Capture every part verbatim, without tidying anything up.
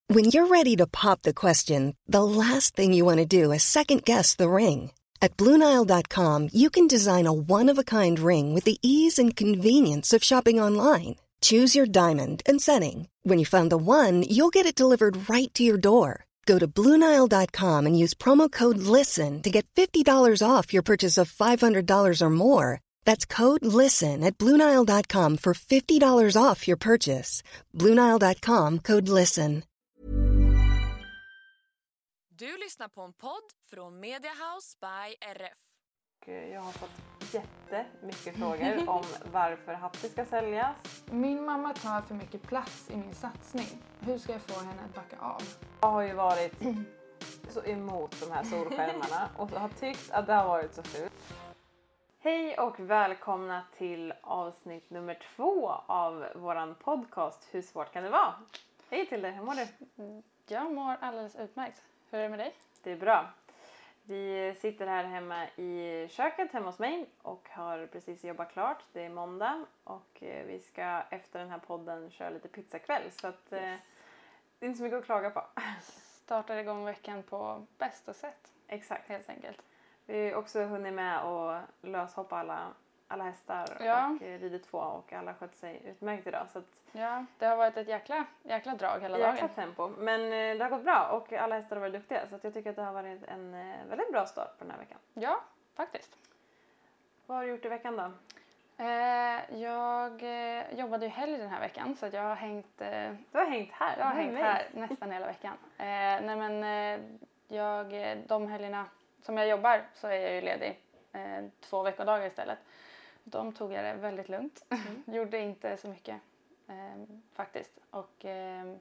When you're ready to pop the question, the last thing you want to do is second-guess the ring. At Blue Nile dot com, you can design a one-of-a-kind ring with the ease and convenience of shopping online. Choose your diamond and setting. When you find the one, you'll get it delivered right to your door. Go to Blue Nile dot com and use promo code LISTEN to get fifty dollars off your purchase of five hundred dollars or more. That's code LISTEN at Blue Nile dot com for fifty dollars off your purchase. Blue Nile dot com, code LISTEN. Du lyssnar på en podd från Media House by R F. Jag har fått jättemycket frågor om varför Hattie ska säljas. Min mamma tar för mycket plats i min satsning. Hur ska jag få henne att backa av? Jag har ju varit så emot de här solskärmarna och har tyckt att det har varit så fult. Hej och välkomna till avsnitt nummer två av våran podcast Hur svårt kan det vara? Hej till dig, hur mår du? Jag mår alldeles utmärkt. Hur är det med dig? Det är bra. Vi sitter här hemma i köket hemma hos mig och har precis jobbat klart. Det är måndag och vi ska efter den här podden köra lite pizzakväll. Så att, yes. eh, det är inte så mycket att klaga på. Startar igång veckan på bästa sätt. Exakt. Helt enkelt. Vi har också hunnit med att löshoppa alla, alla hästar ja. och ridit två och alla skött sig utmärkt idag. Så att, ja, det har varit ett jäkla, jäkla drag hela jäkla dagen. Jäkla tempo. Men eh, det har gått bra och alla hästar har varit duktiga. Så att jag tycker att det har varit en eh, väldigt bra start på den här veckan. Ja, faktiskt. Vad har du gjort i veckan då? Eh, jag eh, jobbade ju helg den här veckan så att jag har hängt... Eh, du har hängt här? Jag har hängt mig. här nästan hela veckan. Eh, nej men eh, jag, de helgerna som jag jobbar så är jag ju ledig eh, två veckodagar istället. De tog jag det väldigt lugnt. Mm. Gjorde inte så mycket eh, faktiskt. Och eh,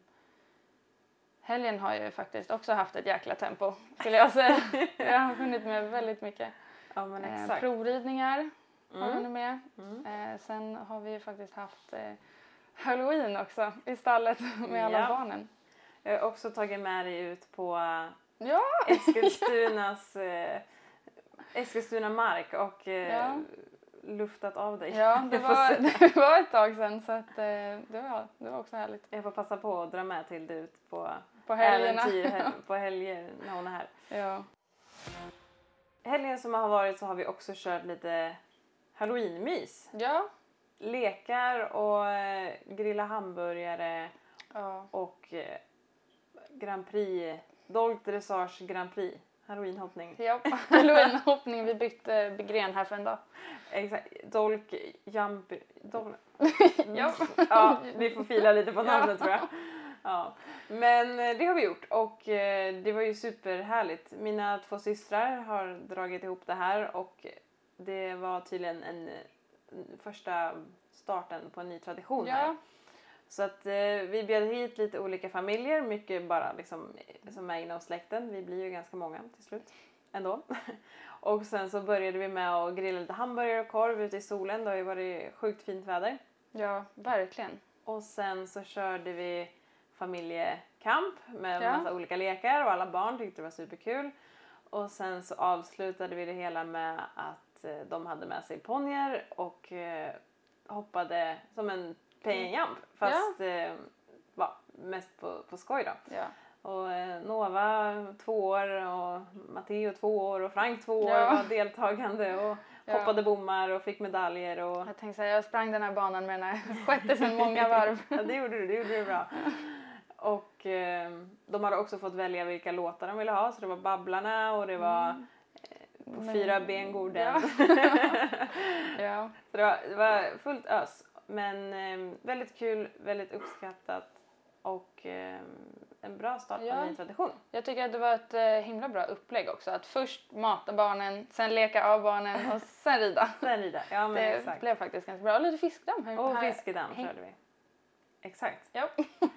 helgen har ju faktiskt också haft ett jäkla tempo skulle jag säga. Jag har hunnit med väldigt mycket. Ja, men exakt. Eh, provridningar mm. har jag hunnit med. Mm. Eh, sen har vi ju faktiskt haft eh, Halloween också i stallet med alla ja. barnen. Jag har också tagit med dig ut på ja. Eskilstunas eh, Eskilstuna mark och eh, ja. luftat av dig. Ja, det var, det var ett tag sedan så att, eh, det, var, det var också härligt. Jag får passa på att dra med till det ut på, på helgerna. äventyr på helger när hon är här. Ja. Helgen som har varit så har vi också kört lite Halloween-mys. Ja. Lekar och eh, grilla hamburgare ja. och eh, Grand Prix, Dolk Dressage Grand Prix. Halloweenhoppning. Ja, Halloweenhoppning. Vi bytte gren här för en dag. Exakt. Dolk, jump, dolk. ja. ja, vi får fila lite på namnet ja. tror jag. Ja. Men det har vi gjort och det var ju superhärligt. Mina två systrar har dragit ihop det här och det var tydligen en, en första starten på en ny tradition ja. här. Så att eh, vi bjöd hit lite olika familjer, mycket bara liksom som är inom släkten. Vi blir ju ganska många till slut ändå. Och sen så började vi med att grilla lite hamburgare och korv ute i solen. Det har ju varit sjukt fint väder. Ja, verkligen. Och sen så körde vi familjekamp med ja. massa olika lekar och alla barn tyckte det var superkul. Och sen så avslutade vi det hela med att eh, de hade med sig ponjer och eh, hoppade som en pay and jump, fast ja. eh, va, mest på, på skoj då. Ja. Och eh, Nova två år och Matteo två år och Frank två år ja. var deltagande och ja. hoppade bommar och fick medaljer. Och... Jag tänkte säga, jag sprang den här banan med den här skötte sedan många varv. ja, det gjorde du, det gjorde du bra. Och eh, de hade också fått välja vilka låtar de ville ha, så det var Babblarna och det var mm. eh, på Men... fyra ben Gorden. Ja. ja. Så det var, det var fullt ös. Men eh, väldigt kul, väldigt uppskattat och eh, en bra start på ja. en ny tradition. Jag tycker att det var ett eh, himla bra upplägg också. Att först mata barnen, sen leka av barnen och sen rida. sen rida, ja men det exakt. Det blev faktiskt ganska bra. Och lite fiskdamm. Och fiskedamm körde vi. Exakt. Ja.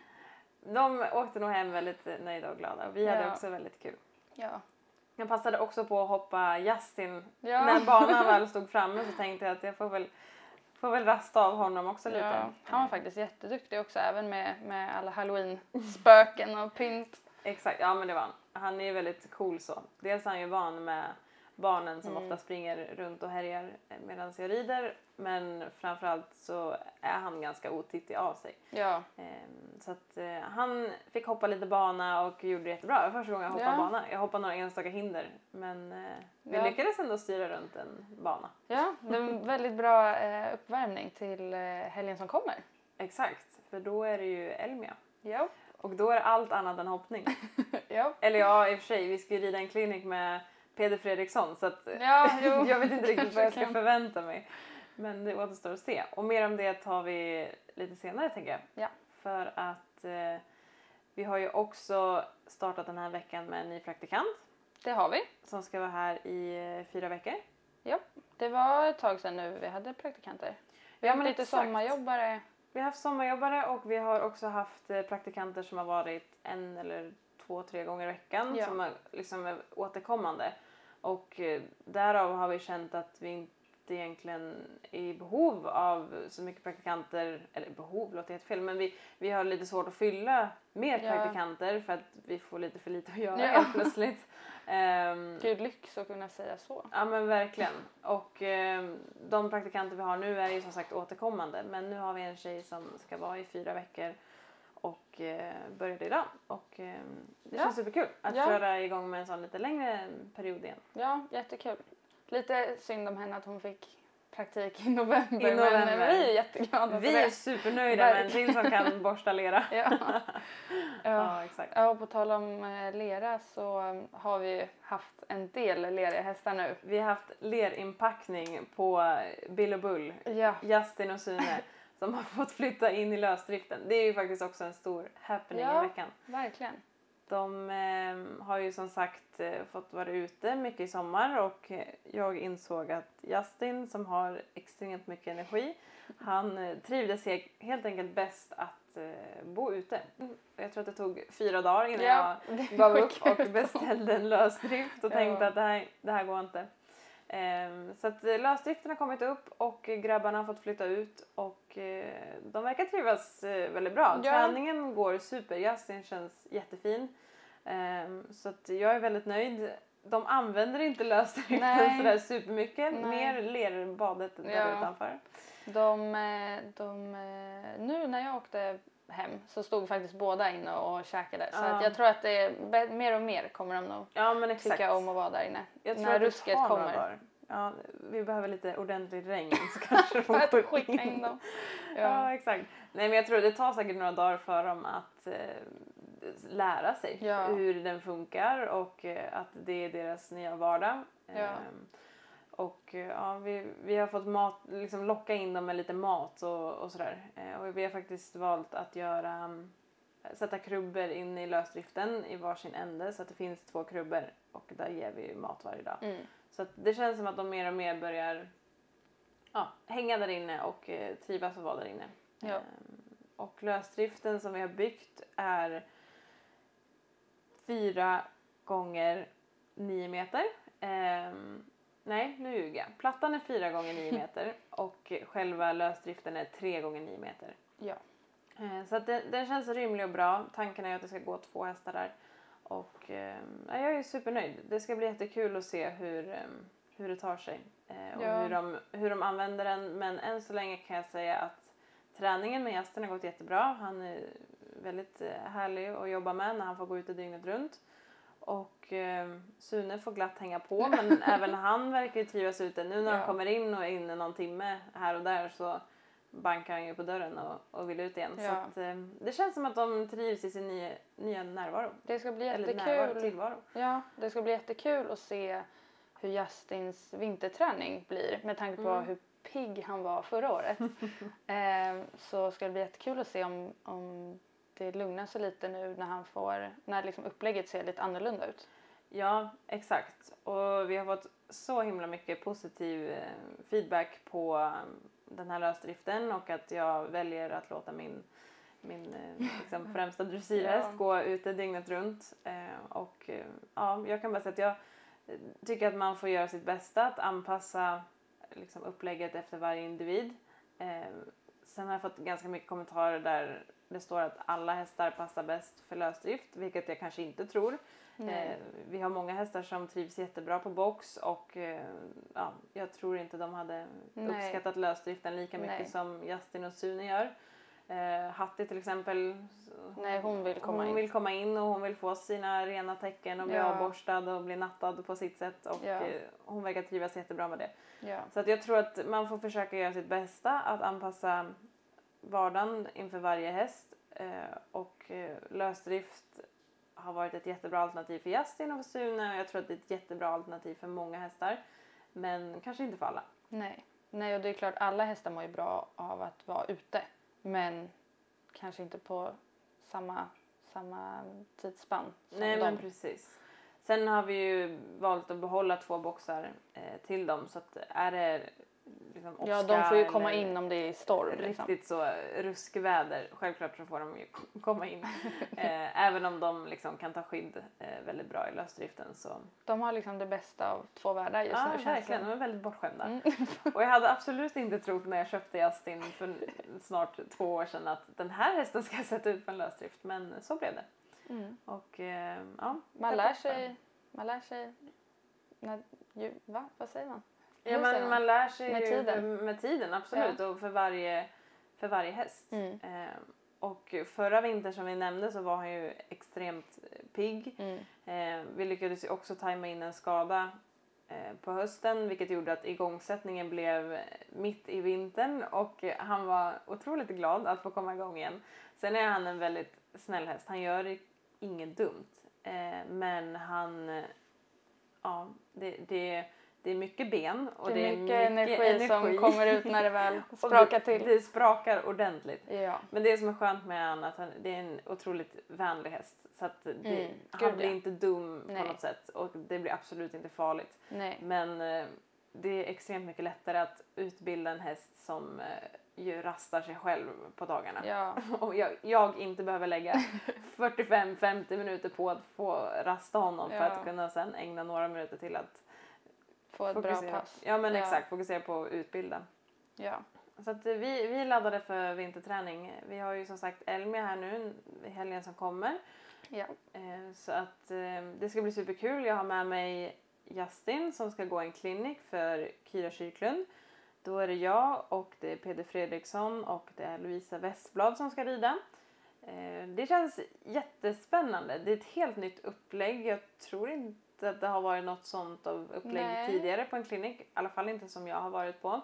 De åkte nog hem väldigt nöjda och glada. Vi hade ja. också väldigt kul. Ja. Jag passade också på att hoppa Justin. Ja. När banan väl stod framme så tänkte jag att jag får väl, får väl rasta av honom också lite. Ja. Han var faktiskt jätteduktig också, även med, med alla Halloween-spöken och pynt. Exakt, ja men det var han. Han är ju väldigt cool så. Dels är han ju van med barnen som Mm. ofta springer runt och härjar medan jag rider. Men framförallt så är han ganska otittig av sig. Ja. Ehm, Så att eh, han fick hoppa lite bana och gjorde det jättebra. Det var första gången jag hoppade Ja. bana. Jag hoppade några enstaka hinder. Men eh, vi Ja. lyckades ändå styra runt en bana. Ja, det är en väldigt bra eh, uppvärmning till eh, helgen som kommer. Exakt, för då är det ju Elmia. Ja. Och då är det allt annat än hoppning. Ja. Eller ja, i och för sig, vi ska ju rida en klinik med Peder Fredriksson. Så att Ja, jo. jag vet inte riktigt vad jag ska Kanske kan. förvänta mig. Men det återstår att se. Och mer om det tar vi lite senare, tänker jag. Ja. För att eh, vi har ju också startat den här veckan med en ny praktikant. Det har vi. Som ska vara här i eh, fyra veckor. Ja. Det var ett tag sedan nu vi hade praktikanter. Vi Ja, har men lite exakt. sommarjobbare. Vi har haft sommarjobbare och vi har också haft eh, praktikanter som har varit en eller två, tre gånger i veckan. Ja. Som är, liksom är återkommande. Och eh, därav har vi känt att vi inte egentligen är i behov av så mycket praktikanter. Eller behov låter helt fel. Men vi, vi har lite svårt att fylla mer Ja. praktikanter. För att vi får lite för lite att göra Ja. helt plötsligt. Ehm, Gud, lyx att kunna säga så. Ja men verkligen. Och eh, de praktikanter vi har nu är ju som sagt återkommande. Men nu har vi en tjej som ska vara i fyra veckor och eh, började idag. Och eh, det Ja. känns superkul att Ja. köra igång med en sån lite längre period igen. Ja, jättekul. Lite synd om henne att hon fick praktik i november. I november. Men vi är jätteglada Vi för är det. supernöjda med en Verkligen. till som kan borsta lera. Ja. Ja. Ja exakt. Ja, och på tal om eh, lera så um, har vi ju haft en del leriga hästar nu. Vi har haft lerinpackning på Bill och Bull. Ja. Justin och Sune som har fått flytta in i lösdriften. Det är ju faktiskt också en stor happening Ja. i veckan. Verkligen. De eh, har ju som sagt eh, fått vara ute mycket i sommar och eh, jag insåg att Justin som har extremt mycket energi, han eh, trivdes he- helt enkelt bäst att eh, bo ute. Jag tror att det tog fyra dagar innan Ja, jag det gav var upp och kul. beställde en lösdrift och Ja. tänkte att det här, det här går inte. Ehm, så att eh, lösdriften har kommit upp och eh, grabbarna har fått flytta ut och eh, de verkar trivas eh, väldigt bra. Ja. Träningen går super, Justin känns jättefin. Ehm, så att jag är väldigt nöjd. De använder inte lösdriften Nej. sådär supermycket, Nej. mer lerbadet där Ja. utanför. De, eh, de, eh, nu när jag åkte hem så stod faktiskt båda inne och käkade. Så Ja. att jag tror att det är be- mer och mer kommer de nog Ja men exakt. tycka om att vara där inne. Jag tror när att det rusket tar några kommer. dagar. Ja, vi behöver lite ordentligt regn så kanske de För att får skicka in dem. Ja. Ja. exakt. Nej men jag tror det tar säkert några dagar för dem att eh, lära sig Ja. hur den funkar och eh, att det är deras nya vardag. Ja. Ehm, och eh, ja, vi, vi har fått mat, liksom locka in dem med lite mat och, och sådär. Eh, och vi har faktiskt valt att göra um, sätta krubbor in i lösdriften i varsin ände så att det finns två krubbor och där ger vi mat varje dag. Mm. Så att det känns som att de mer och mer börjar ja, hänga där inne och eh, trivas och vara där inne. Ja. Ehm, och lösdriften som vi har byggt är fyra gånger nio meter. Ehm, nej, nu ljuger jag. Plattan är fyra gånger nio meter och själva lösdriften är tre gånger nio meter. Ja. Ehm, så att det, den känns rimlig och bra. Tanken är att det ska gå två hästar där. Och ehm, ja, jag är supernöjd. Det ska bli jättekul att se hur, ehm, hur det tar sig. Eh, och Ja. hur, de, hur de använder den. Men än så länge kan jag säga att träningen med gästen har gått jättebra. Han är väldigt eh, härlig att jobba med när han får gå ute dygnet runt. Och eh, Sune får glatt hänga på. Men även han verkar ju trivas ute. Nu när Ja. han kommer in och är inne någon timme här och där så bankar han ju på dörren och, och vill ut igen. Så Ja. att, eh, det känns som att de trivs i sin nya, nya närvaro. Det ska bli Eller närvaro, jättekul. tillvaro. Ja, det ska bli jättekul att se hur Justins vinterträning blir med tanke på Mm. hur pigg han var förra året. eh, så ska det bli jättekul att se om, om det lugnar sig lite nu när han får, när liksom upplägget ser lite annorlunda ut. Ja, exakt. Och vi har fått så himla mycket positiv eh, feedback på eh, den här lösdriften och att jag väljer att låta min, min eh, liksom främsta dressyrhäst Ja. gå ute dygnet runt. Eh, och eh, ja, jag kan bara säga att jag eh, tycker att man får göra sitt bästa att anpassa liksom, upplägget efter varje individ. Eh, sen har jag fått ganska mycket kommentarer där det står att alla hästar passar bäst för lösdrift, vilket jag kanske inte tror. Eh, vi har många hästar som trivs jättebra på box och eh, ja, jag tror inte de hade Nej. uppskattat lösdriften lika mycket Nej. som Justin och Sune gör. Eh, Hattie till exempel, Nej, hon vill komma hon in. vill komma in och hon vill få sina rena tecken och bli Ja. avborstad och bli nattad på sitt sätt och Ja. eh, hon verkar trivas jättebra med det. Ja. Så att jag tror att man får försöka göra sitt bästa att anpassa vardagen inför varje häst eh, och eh, lösdrift har varit ett jättebra alternativ för Justin och för Sune och jag tror att det är ett jättebra alternativ för många hästar men kanske inte för alla. Nej. Nej, och det är klart alla hästar mår ju bra av att vara ute. Men kanske inte på samma, samma tidsspann som Nej de. men precis. Sen har vi ju valt att behålla två boxar eh, till dem så att är det liksom åska Ja, de får ju komma eller in om det är storm. Liksom. riktigt så ruskväder. Självklart så får de ju komma in. eh, även om de liksom kan ta skydd eh, väldigt bra i lösdriften så. De har liksom det bästa av två världar just Ja nu. känns verkligen, det. de är väldigt bortskämda. Mm. Och jag hade absolut inte trott när jag köpte Justin för snart två år sedan att den här hästen ska sätta ut på en lösdrift. Men så blev det. Mm. Och eh, ja. Man lär sig, man lär sig, när, ju, va? Vad säger man? Ja, Hur säger man, man lär sig Med ju tiden. För, med tiden, absolut. Och för varje, för varje häst. Mm. Eh, och förra vintern som vi nämnde så var han ju extremt pigg. Mm. Eh, vi lyckades ju också tajma in en skada eh, på hösten. Vilket gjorde att igångsättningen blev mitt i vintern. Och eh, han var otroligt glad att få komma igång igen. Sen är han en väldigt snäll häst. Han gör inget dumt. Eh, men han... Eh, ja, det... det Det är mycket ben och Det det är är mycket, mycket, energi, energi som kommer ut när det väl Och sprakar det, till. Det sprakar ordentligt. Ja. Men det som är skönt med han är att han, det är en otroligt vänlig häst. Så att det, Mm, han gud, blir ja. inte dum Nej. på något sätt och det blir absolut inte farligt. Nej. Men eh, det är extremt mycket lättare att utbilda en häst som eh, ju rastar sig själv på dagarna. Ja. Och jag, jag inte behöver lägga fyrtiofem till femtio minuter på att få rasta honom för Ja. att kunna sen ägna några minuter till att Få ett fokusera. bra pass. Ja men Ja. exakt, fokusera på att utbilda. Ja. Så att eh, vi, vi laddade för vinterträning. Vi har ju som sagt Elmia här nu i helgen som kommer. Ja. Eh, så att eh, det ska bli superkul. Jag har med mig Justin som ska gå en klinik för Kyra Kyrklund. Då är det jag och det är Peder Fredriksson och det är Lovisa Westblad som ska rida. Eh, det känns jättespännande. Det är ett helt nytt upplägg. Jag tror inte att det har varit något sånt av upplägg Nej. tidigare på en klinik. I alla fall inte som jag har varit på.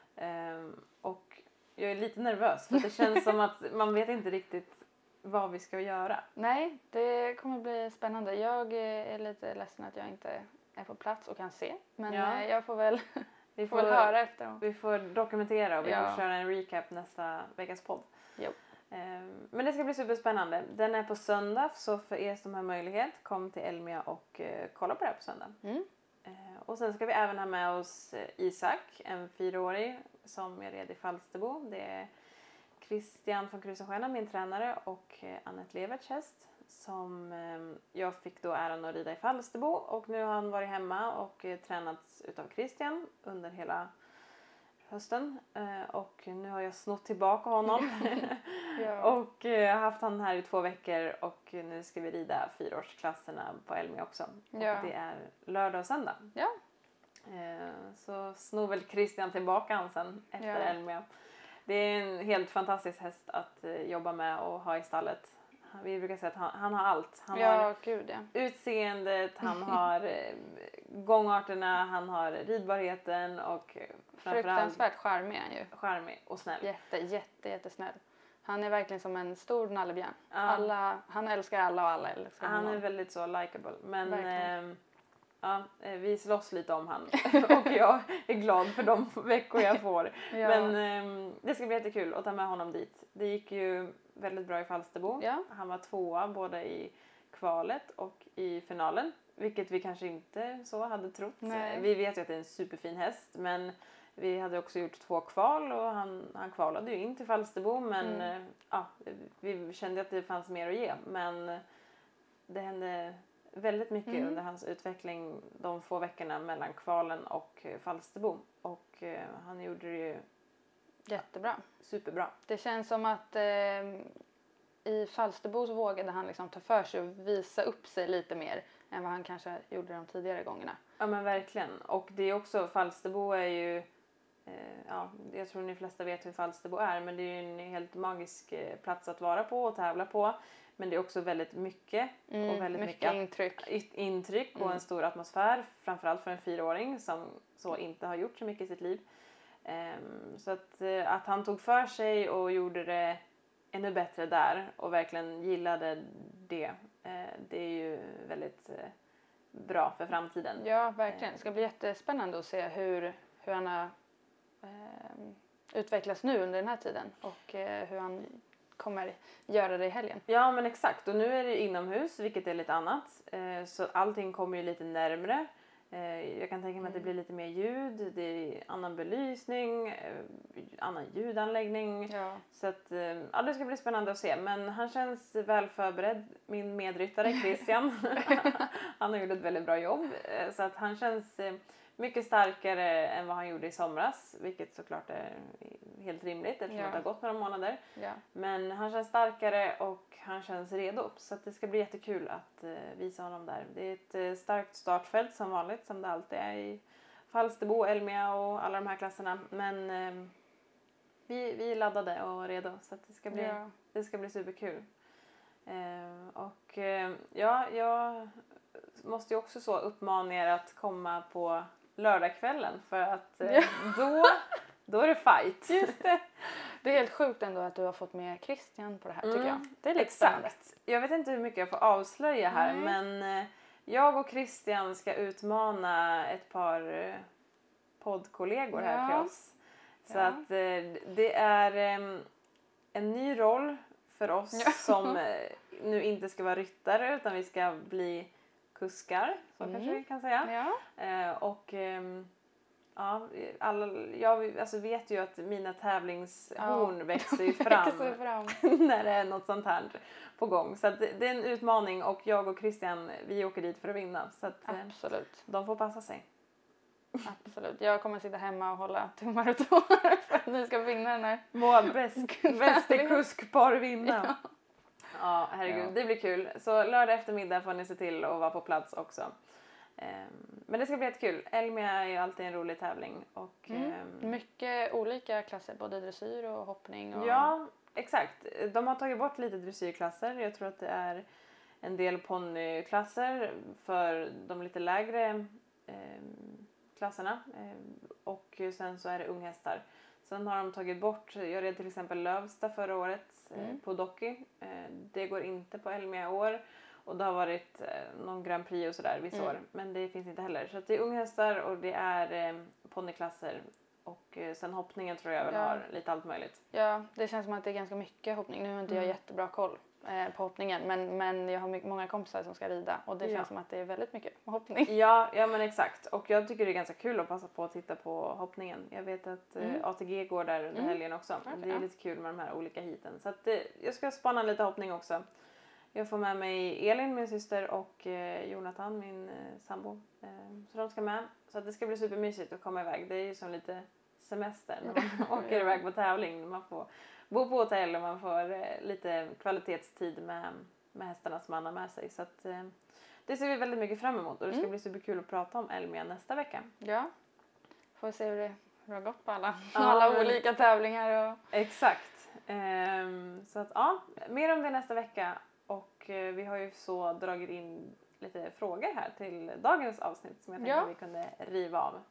Um, och jag är lite nervös för det känns som att man vet inte riktigt vad vi ska göra. Nej, det kommer bli spännande. Jag är lite ledsen att jag inte är på plats och kan se. Men Ja. eh, jag får väl, Vi får väl höra efter. Vi får dokumentera och vi Ja. får köra en recap nästa veckas podd. Jo. Um, men det ska bli superspännande. Den är på söndag så för er som har möjlighet kom till Elmia och uh, kolla på det här på söndag. Mm. Uh, och sen ska vi även ha med oss uh, Isak, en fyraårig som är red i Falsterbo. Det är Christian från Krusenstjärna, min tränare, och uh, Annette Leverts häst som um, jag fick då äran att rida i Falsterbo. Och nu har han varit hemma och uh, tränats utav Christian under hela hösten. Uh, och nu har jag snott tillbaka honom. Ja. och uh, haft han här i två veckor och nu ska vi rida fyraårsklasserna på Elmia också. Ja. Och det är lördag och söndag. Ja. Uh, så snor väl Christian tillbaka han sen efter Ja. Elmia. Det är en helt fantastisk häst att uh, jobba med och ha i stallet. Vi brukar säga att han, han har allt. Han har Ja, gud ja. utseendet, han har eh, gångarterna, han har ridbarheten och eh, framförallt Fruktansvärt charmig är han ju. charmig och snäll. Jätte, jätte, jättesnäll. Han är verkligen som en stor nallebjörn. Ja. Alla, han älskar alla och alla älskar Han honom. är väldigt så likeable. Men Verkligen. eh, ja, eh, vi slåss lite om han. och jag är glad för de veckor jag får. Ja. Men eh, det ska bli jättekul att ta med honom dit. Det gick ju väldigt bra i Falsterbo. Ja. Han var tvåa både i kvalet och i finalen. Vilket vi kanske inte så hade trott. Nej. Vi vet ju att det är en superfin häst. Men vi hade också gjort två kval och han, han kvalade ju in till Falsterbo. Men Mm. eh, ja, vi kände att det fanns mer att ge. Men det hände väldigt mycket Mm. under hans utveckling de få veckorna mellan kvalen och eh, Falsterbo. Och eh, han gjorde det ju Jättebra. superbra. Det känns som att eh, i Falsterbo så vågade han liksom ta för sig och visa upp sig lite mer än vad han kanske gjorde de tidigare gångerna. Ja men verkligen. Och det är också, Falsterbo är ju, eh, ja jag tror ni flesta vet hur Falsterbo är, men det är ju en helt magisk eh, plats att vara på och tävla på. Men det är också väldigt mycket Mm, och väldigt mycket mycket, intryck. Att, intryck och Mm. en stor atmosfär, framförallt för en fyraåring som så inte har gjort så mycket i sitt liv. Um, så att, uh, att han tog för sig och gjorde det ännu bättre där och verkligen gillade det, uh, det är ju väldigt uh, bra för framtiden. Ja, verkligen. Det ska bli jättespännande att se hur, hur han har eh, utvecklats nu under den här tiden och eh, hur han kommer göra det i helgen. Ja men exakt, och nu är det inomhus vilket är lite annat, uh, så allting kommer ju lite närmre. Jag kan tänka mig att det blir lite mer ljud, det är annan belysning, annan ljudanläggning. Ja. Så att, ja, det ska bli spännande att se. Men han känns väl förberedd, min medryttare Christian. Han har gjort ett väldigt bra jobb. Så att han känns mycket starkare än vad han gjorde i somras. Vilket såklart är helt rimligt eftersom Ja. det har gått några månader. Ja. Men han känns starkare och han känns redo. Så att det ska bli jättekul att uh, visa honom där. Det är ett uh, starkt startfält som vanligt. Som det alltid är i Falsterbo, Elmia och alla de här klasserna. Men uh, vi, vi är laddade och redo. Så att det, ska bli, Ja. det ska bli superkul. Uh, och uh, ja, jag måste ju också så uppmana er att komma på lördagskvällen. För att uh, Ja. då, då är det fight. Just det. Det är helt sjukt ändå att du har fått med Christian på det här tycker Mm, jag. Det är lite spännande. Exakt. Jag vet inte hur mycket jag får avslöja här. Nej. Men eh, jag och Christian ska utmana ett par eh, poddkollegor här Ja. till oss. Så Ja. att eh, det är eh, en ny roll för oss Ja. som eh, nu inte ska vara ryttare utan vi ska bli kuskar. Så Mm. kanske vi kan säga. Ja. Eh, och ehm, ja, alla, jag alltså vet ju att mina tävlingshorn Ja. växer ju fram, Växer fram. när det är något sånt här på gång. Så att det, det är en utmaning och jag och Christian, vi åker dit för att vinna. Så att eh, Absolut. de får passa sig. Absolut. Jag kommer sitta hemma och hålla tummar och tår för att ni ska vinna den här. Må bäst, bäst i härligt. kuskpar vinna. Ja. Ja, herregud, Ja. det blir kul. Så lördag eftermiddag får ni se till att vara på plats också. Ehm, Men det ska bli jättekul. Elmia är ju alltid en rolig tävling. Och, Mm. ehm, Mycket olika klasser, både dressyr och hoppning. Och... Ja, exakt. De har tagit bort lite dressyrklasser. Jag tror att det är en del ponnyklasser för de lite lägre eh, klasserna. Eh, och sen så är det unghästar. Sen har de tagit bort, jag red till exempel Lövsta förra året eh, Mm. på Docky. Eh, det går inte på Elmia i år. Och det har varit eh, någon Grand Prix och sådär vissa Mm. år. Men det finns inte heller. Så att det är unghästar och det är eh, ponnyklasser. Och eh, sen hoppningen tror jag väl Ja. har lite allt möjligt. Ja, det känns som att det är ganska mycket hoppning. Nu har inte jag Mm. jättebra koll eh, på hoppningen. Men, men jag har mycket, många kompisar som ska rida. Och det Ja. känns som att det är väldigt mycket hoppning. Ja, ja men exakt. Och jag tycker det är ganska kul att passa på att titta på hoppningen. Jag vet att eh, Mm. A T G går där under Mm. helgen också. Okej, Det är ja. lite kul med de här olika heaten. Så att, eh, jag ska spana lite hoppning också. Jag får med mig Elin, min syster, och eh, Jonathan, min eh, sambo. Eh, så de ska med. Så att det ska bli supermysigt att komma iväg. Det är ju som lite semester när man åker Ja. iväg på tävling. Man får bo på hotell och man får eh, lite kvalitetstid med, med hästarna som man har med sig. Så att, eh, det ser vi väldigt mycket fram emot och det ska Mm. bli superkul att prata om Elmia nästa vecka. Ja, får se hur det, hur det har gått på alla, Ja, alla men- olika tävlingar. Och... Exakt. Ehm, så att ja, mer om det nästa vecka. Och eh, vi har ju så dragit in lite frågor här till dagens avsnitt som jag tänkte Ja. att vi kunde riva av.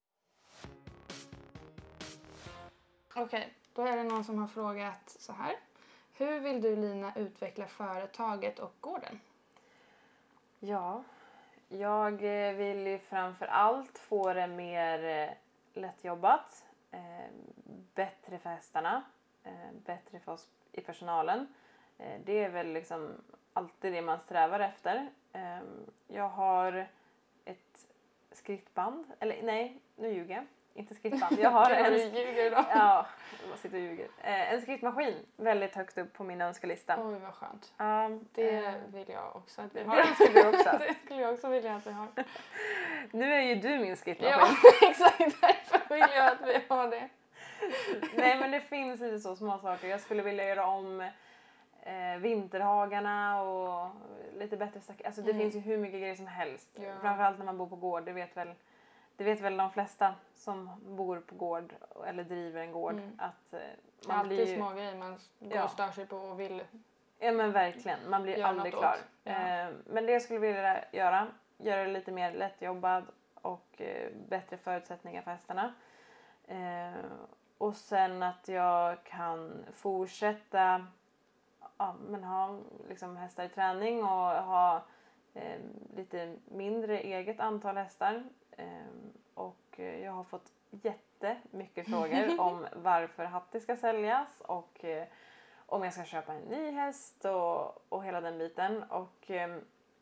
Okej, då är det någon som har frågat så här. Hur vill du, Lina, utveckla företaget och gården? Ja, jag eh, vill ju framför allt få det mer eh, lättjobbat, eh, bättre för hästarna, eh, bättre för oss i personalen. Eh, det är väl liksom alltid det man strävar efter. Eh, jag har ett skrittband, eller nej, nu ljuger jag. Inte skrittband, jag har Du en, ljuger idag. ja, jag sitter och ljuger. Eh, en skrittmaskin väldigt högt upp på min önskelista. Oj, vad skönt. Um, Det eh, vill jag också att vi det har. önskar du också. Det skulle jag också vilja att vi har. Nu är ju du min Ja, skrittmaskin. exakt. Därför vill jag att vi har det. Nej men det finns lite så små saker. Jag skulle vilja göra om eh, vinterhagarna och lite bättre staket. Alltså det Mm. finns ju hur mycket grejer som helst. Ja. Framförallt när man bor på gård. Det vet väl, det vet väl de flesta som bor på gård eller driver en gård. Mm. Att eh, Det är man alltid blir ju, små grejer man går Ja. och stör sig på och vill. Ja men verkligen, man blir Gör aldrig något klar. åt. Ja. Eh, men det jag skulle vilja göra, göra det lite mer lättjobbad och eh, bättre förutsättningar för hästarna. Eh, och sen att jag kan fortsätta ja, men ha liksom hästar i träning och ha eh, lite mindre eget antal hästar. Eh, och eh, jag har fått jättemycket frågor om varför Hattie ska säljas och eh, om jag ska köpa en ny häst och, och hela den biten. Och eh,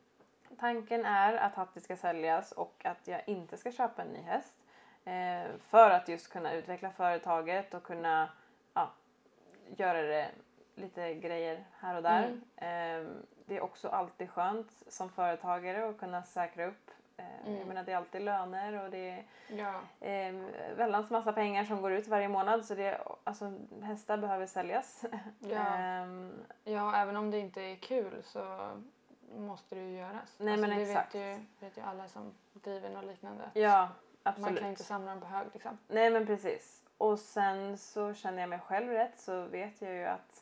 tanken är att Hattie ska säljas och att jag inte ska köpa en ny häst. Eh, för att just kunna utveckla företaget och kunna ja, göra det lite grejer här och där. Mm. Eh, det är också alltid skönt som företagare att kunna säkra upp. Eh, Mm. Jag menar det är alltid löner och det är Ja. eh, väldans massa pengar som går ut varje månad. Så det, alltså, hästar behöver säljas. Ja. Ehm, ja, även om det inte är kul så måste det ju göras. Nej, alltså, men det exakt. vet ju, vet ju alla som driver något liknande. ja, Man absolut. kan inte samla dem på hög liksom. Nej men precis. Och sen så känner jag mig själv rätt så vet jag ju att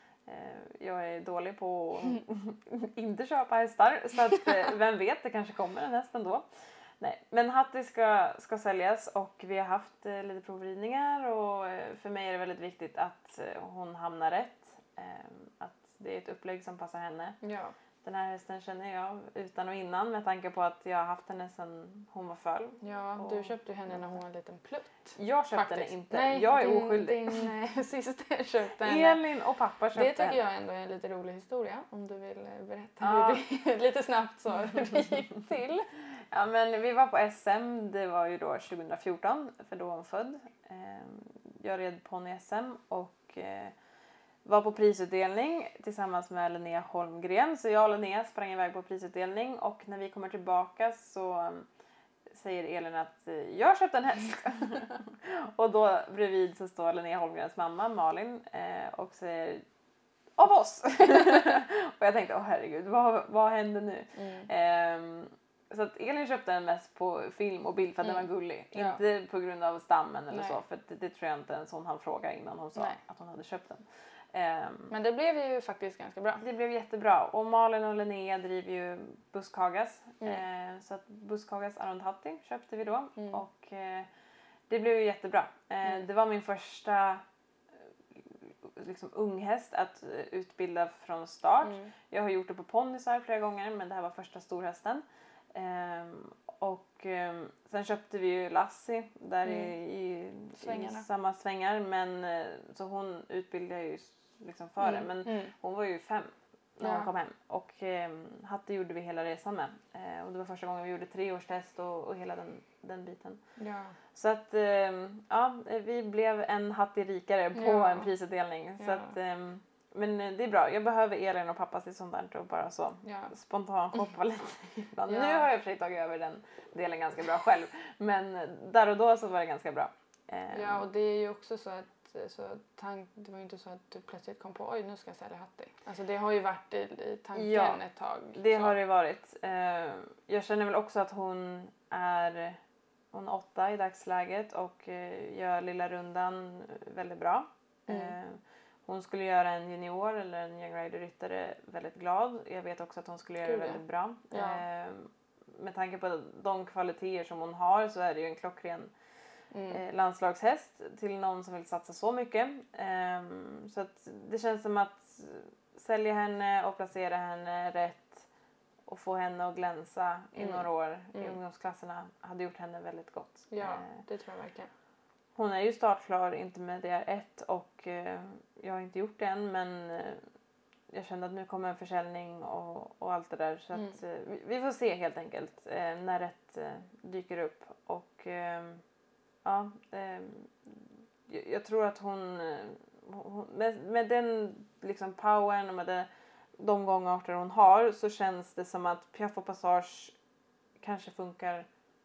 eh, jag är dålig på att inte köpa hästar. Så att eh, vem vet, det kanske kommer en häst ändå. Nej, men Hattie ska, ska säljas och vi har haft eh, lite provridningar och eh, för mig är det väldigt viktigt att eh, hon hamnar rätt. Eh, att det är ett upplägg som passar henne. Ja. Den här hästen känner jag utan och innan med tanke på att jag har haft henne sedan hon var föl. Ja, Och- du köpte ju henne när hon var en liten plutt. Jag köpte Faktiskt. henne inte. Nej, jag är din, oskyldig. Din eh, syster köpte henne. Elin och pappa köpte Det tycker henne. jag ändå är en lite rolig historia. Om du vill eh, berätta Ja. hur det, lite snabbt så hur det gick till. Ja, men vi var på S M, det var ju då tjugo fjorton för då var hon född. Ehm, Jag red ponny S M och eh, var på prisutdelning tillsammans med Linnea Holmgren. Så jag och Linnea sprang iväg på prisutdelning och när vi kommer tillbaka så um, säger Elin att eh, jag köpte en häst. Och då bredvid så står Linnea Holmgrens mamma Malin eh, och säger av oss. Och jag tänkte, åh herregud, vad, vad händer nu? Mm. Ehm, så att Elin köpte den mest på film och bild för att Mm. den var gullig. Ja. Inte på grund av stammen eller Nej. så. För det, det tror jag inte ens hon hann fråga innan hon sa Nej. att hon hade köpt den. Ehm, Men det blev ju faktiskt ganska bra. det blev jättebra. Och Malin och Linnea driver ju Buskhagas. Mm. Ehm, så att Buskhagas Arond Hattie köpte vi då. Mm. Och eh, det blev ju jättebra. Ehm, Mm. Det var min första eh, liksom, unghäst att eh, utbilda från start. Mm. Jag har gjort det på ponnysar flera gånger men det här var första storhästen. Ehm, och ehm, sen köpte vi ju Lassie där Mm. i, i, i Svängarna. samma svängar. Men eh, så hon utbildade ju s- liksom före. Mm. Men Mm. hon var ju fem när Ja. hon kom hem. Och ehm, Hattie gjorde vi hela resan med. Eh, och det var första gången vi gjorde treårstest och, och hela den, den biten. Ja. Så att ehm, ja, vi blev en Hattie rikare på Ja. en prisutdelning. Så Ja. att, ehm, men det är bra. Jag behöver Elin och pappa till sånt där och bara så Ja. spontan shoppa lite ibland. Ja. Nu har jag försökt ta över den delen ganska bra själv. Men där och då så var det ganska bra. Ehm, Ja, och det är ju också så att så tank, det var ju inte så att du plötsligt kom på oj nu ska jag sälja Hattie. Alltså det har ju varit i, i tanken Ja, ett tag. Det så. har det varit. Eh, jag känner väl också att hon är, hon är åtta i dagsläget och eh, gör lilla rundan väldigt bra. Mm. Eh, hon skulle göra en junior eller en young rider ryttare väldigt glad. Jag vet också att hon skulle göra Gud, det ja. väldigt bra. Ja. Eh, med tanke på de kvaliteter som hon har så är det ju en klockren Mm. eh, landslagshäst till någon som vill satsa så mycket. Ehm, så att det känns som att sälja henne och placera henne rätt och få henne att glänsa i Mm. några år i Mm. ungdomsklasserna hade gjort henne väldigt gott. Ja, Eh, det tror jag verkligen. hon är ju startklar inte med D R ett och eh, jag har inte gjort det än men eh, jag kände att nu kommer en försäljning och, och allt det där så Mm. att eh, vi, vi får se helt enkelt eh, när rätt eh, dyker upp och eh, ja, eh, jag, jag tror att hon, eh, hon med, med den liksom powern och med det, de gångarter hon har så känns det som att Piaff och Passage kanske funkar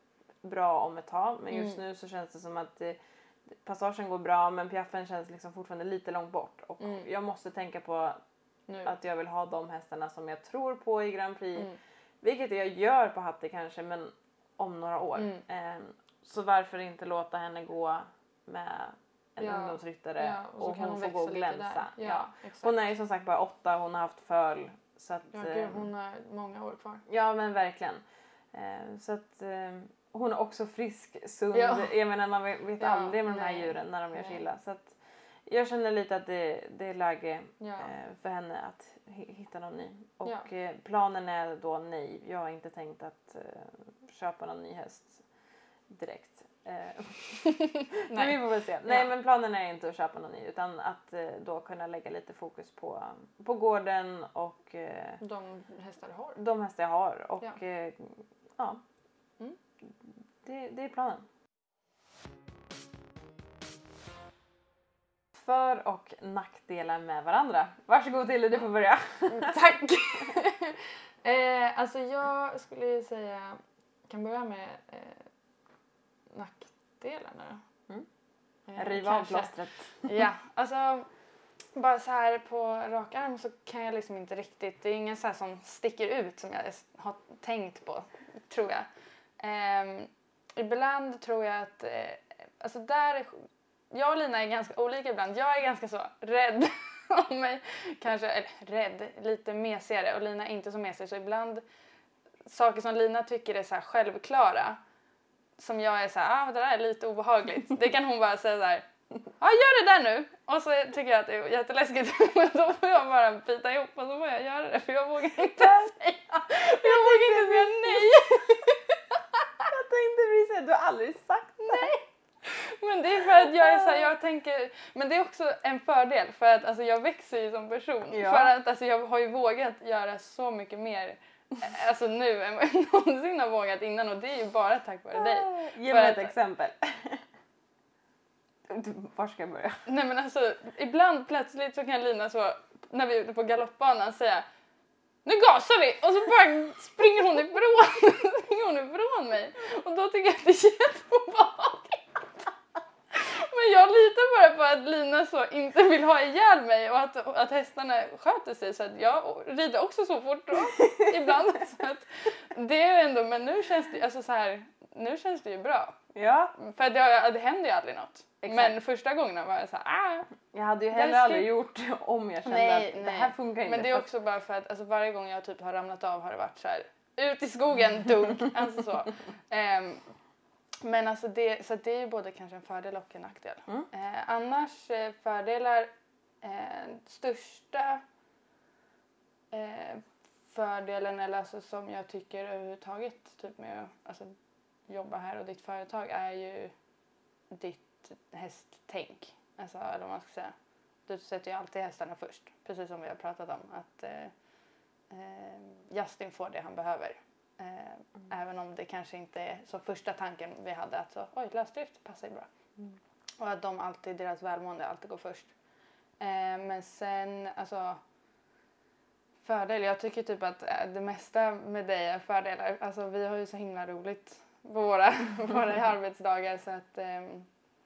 bra om ett tag men just Mm. nu så känns det som att eh, Passagen går bra men Piaffen känns liksom fortfarande lite långt bort och Mm. jag måste tänka på Nu. Att jag vill ha de hästarna som jag tror på i Grand Prix. Mm. Vilket jag gör på Hattie kanske, men om några år. Mm. Eh, så varför inte låta henne gå med en Ja. ungdomsryttare Ja, och och, så kan hon hon får gå och växa lite glänsa. där. Ja, Ja. exakt. Hon är ju som sagt bara åtta, hon har haft föl. Så att, Ja, eh, gud, hon har många år kvar. ja men verkligen. Eh, så att eh, hon är också frisk, sund. Ja. Jag menar man vet, vet Ja, aldrig med de här nej. djuren när de gör sig Nej. illa. Så att jag känner lite att det, det är läge Ja. eh, för henne att hi- hitta någon ny. Och Ja. eh, planen är då nej. Jag har inte tänkt att eh, köpa någon ny häst direkt. Eh, men vi får väl se. Nej Ja. men planen är inte att köpa någon ny utan att eh, då kunna lägga lite fokus på, på gården och eh, De hästar du har. de hästar jag har. Och Ja. ja, eh, ja. Mm. Det, det är planen. För- och nackdelar med varandra. Varsågod Tilde, du får börja. Tack! eh, alltså jag skulle ju säga, kan börja med eh, nackdelarna då. Mm. Eh, Riva av kanske. plåstret. Ja, alltså bara så här på rak arm så kan jag liksom inte riktigt, det är ingen så här som sticker ut som jag har tänkt på, tror jag. Eh, ibland tror jag att, eh, alltså där, jag och Lina är ganska olika ibland. Jag är ganska så rädd om mig, kanske, eller rädd, lite mesigare och Lina är inte så mesig. Så ibland saker som Lina tycker är så här självklara, som jag är så här, ah det där är lite obehagligt. Det kan hon bara säga så här, ja ah, gör det där nu. Och så tycker jag att det är jätteläskigt. Men då får jag bara bita ihop och så får jag göra det. För jag vågar inte säga, jag vågar inte säga nej. Jag tänkte precis säga, du har aldrig sagt Nej. Men det är för att jag är så här, jag tänker, men det är också en fördel för att alltså, jag växer ju som person. Ja. För att alltså, jag har ju vågat göra så mycket mer eh, alltså nu än vad jag någonsin har vågat innan och det är ju bara tack vare dig. Ge För mig att- ett exempel. Var ska jag börja? Nej men alltså ibland plötsligt så kan Lina så när vi är ute på galoppbanan säga nu gasar vi och så bara springer hon ifrån, springer hon ifrån mig och då tycker jag att det är jätteobehagligt. Men jag litar bara på att Lina så inte vill ha ihjäl mig och att, att hästarna sköter sig så att jag rider också så fort då, ibland. Så att det är ändå, men nu känns det, alltså så här, nu känns det ju bra. Ja, För att det, det händer ju aldrig något. Exakt. Men första gången var jag så här, ah. jag hade ju heller Läskigt. aldrig gjort om jag kände Nej, att det nej. här funkar inte. Men det är för- också bara för att alltså, varje gång jag typ har ramlat av har det varit så här ut i skogen, dunk, alltså så. Ehm, men alltså det, så det är ju både kanske en fördel och en nackdel. Mm. Eh, annars eh, fördelar, eh, största eh, fördelen eller alltså, som jag tycker överhuvudtaget typ med att alltså, jobba här och ditt företag är ju ditt hästtänk. Alltså eller vad man ska säga. Du sätter ju alltid hästarna först. Precis som vi har pratat om. Att eh, eh, Justin får det han behöver. Eh, Mm. Även om det kanske inte är så första tanken vi hade. Att så, oj lösdrift passar ju bra. Mm. Och att de alltid, deras välmående alltid går först. Eh, men sen alltså fördel. Jag tycker typ att eh, det mesta med dig är fördelar. Alltså vi har ju så himla roligt på våra, våra arbetsdagar så att ehm,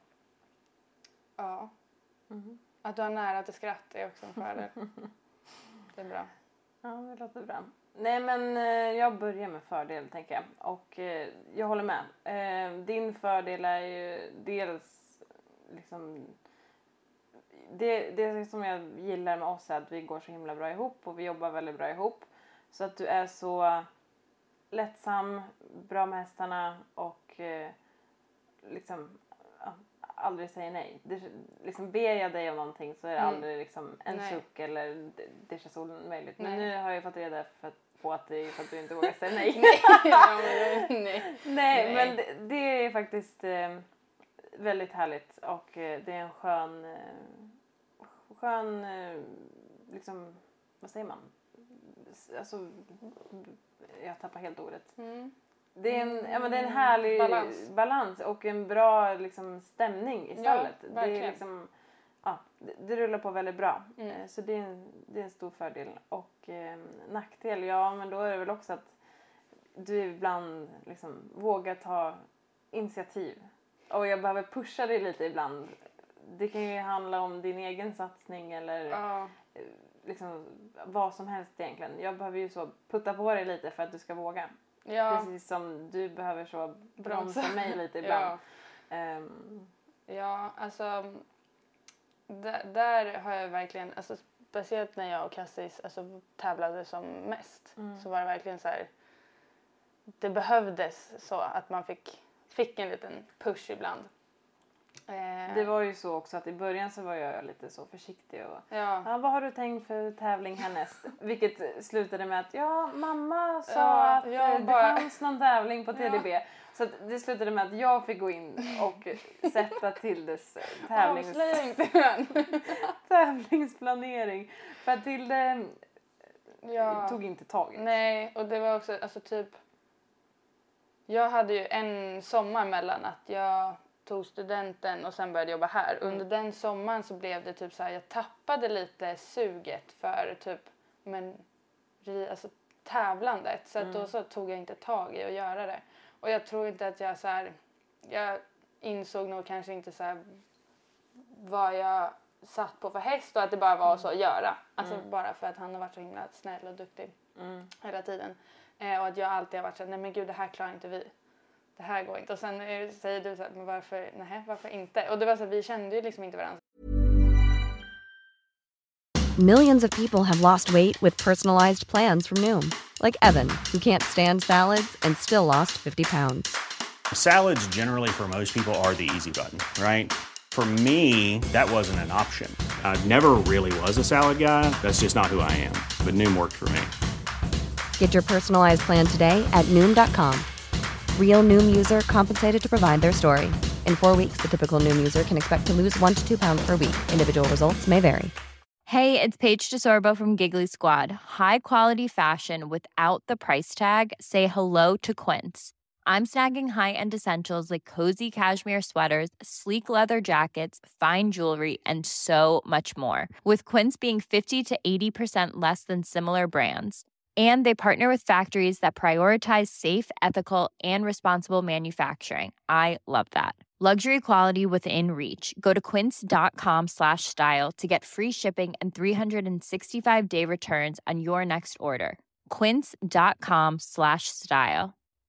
ja. Mhm. Att du har nära till skratt är också en fördel. Det är bra. Ja, det låter bra. Nej men eh, jag börjar med fördel tänker jag. Och eh, jag håller med. Eh, din fördel är ju dels liksom det, det som jag gillar med oss är att vi går så himla bra ihop och vi jobbar väldigt bra ihop. Så att du är så lättsam, bra med hästarna och eh, liksom ja, aldrig säger nej. Det, liksom ber jag dig om någonting så är det Mm. aldrig liksom en Nej. suck eller det, det känns omöjligt. Men Nej. nu har jag fått reda för, på att det är för att du inte vågar säga nej. Nej, ja, men, nej. nej, Nej. men det, det är faktiskt eh, väldigt härligt och eh, det är en skön eh, skön eh, liksom, vad säger man? Alltså, jag tappar helt ordet. Mm. Det är en, ja, men det är en härlig Balans. balans och en bra liksom, stämning i stallet. det, är verkligen. liksom, ja, det, det rullar på väldigt bra. Mm. Eh, Så det är, en, det är en stor fördel. Och eh, nackdel, ja men då är det väl också att du ibland liksom, vågar ta initiativ. Och jag behöver pusha dig lite ibland. Det kan ju handla om din egen satsning eller Ja. liksom vad som helst egentligen. Jag behöver ju så putta på dig lite för att du ska våga. Ja. Precis som du behöver så bromsa mig lite ibland. Ja, Um, ja alltså d- där har jag verkligen, alltså, speciellt när jag och Cassis alltså, tävlade som mest Mm. så var det verkligen så här, det behövdes så att man fick, fick en liten push ibland. Eh, det var ju så också att i början så var jag lite så försiktig och ja. ja, vad har du tänkt för tävling härnäst? Vilket slutade med att ja, mamma sa Ja, att jag det bara- fanns någon tävling på T D B. Så att det slutade med att jag fick gå in och sätta till dess tävlings... Avslöja inte den. tävlingsplanering. För att Tilde Ja. tog inte tag i det. Nej, och det var också, alltså typ, jag hade ju en sommar mellan att jag tog studenten och sen började jobba här. Mm. Under den sommaren så blev det typ så här, jag tappade lite suget för typ, men, ri- alltså tävlandet. Så att Mm. då så tog jag inte tag i att göra det. Och jag tror inte att jag så här, jag insåg nog kanske inte så här vad jag satt på för häst och att det bara var så att göra. Alltså Mm. bara för att han har varit så himla snäll och duktig Mm. hela tiden. Eh, och att jag alltid har varit så här, nej men gud det här klarar inte vi. Det här går inte. Och sen eh, säger du så här, men varför, nej varför inte? Och det var så här, vi kände ju liksom inte varandra. Millions of people have lost weight with personalized plans from Noom. Like Evan, who can't stand salads and still lost fifty pounds. Salads generally for most people are the easy button, right? For me, that wasn't an option. I never really was a salad guy. That's just not who I am. But Noom worked for me. Get your personalized plan today at Noom dot com. Real Noom user compensated to provide their story. In four weeks, the typical Noom user can expect to lose one to two pounds per week. Individual results may vary. Hey, it's Paige DeSorbo from Giggly Squad. High quality fashion without the price tag. Say hello to Quince. I'm snagging high-end essentials like cozy cashmere sweaters, sleek leather jackets, fine jewelry, and so much more. With Quince being fifty to eighty percent less than similar brands. And they partner with factories that prioritize safe, ethical, and responsible manufacturing. I love that. Luxury quality within reach. Go to quince.com slash style to get free shipping and three sixty-five day returns on your next order. Quince.com slash style.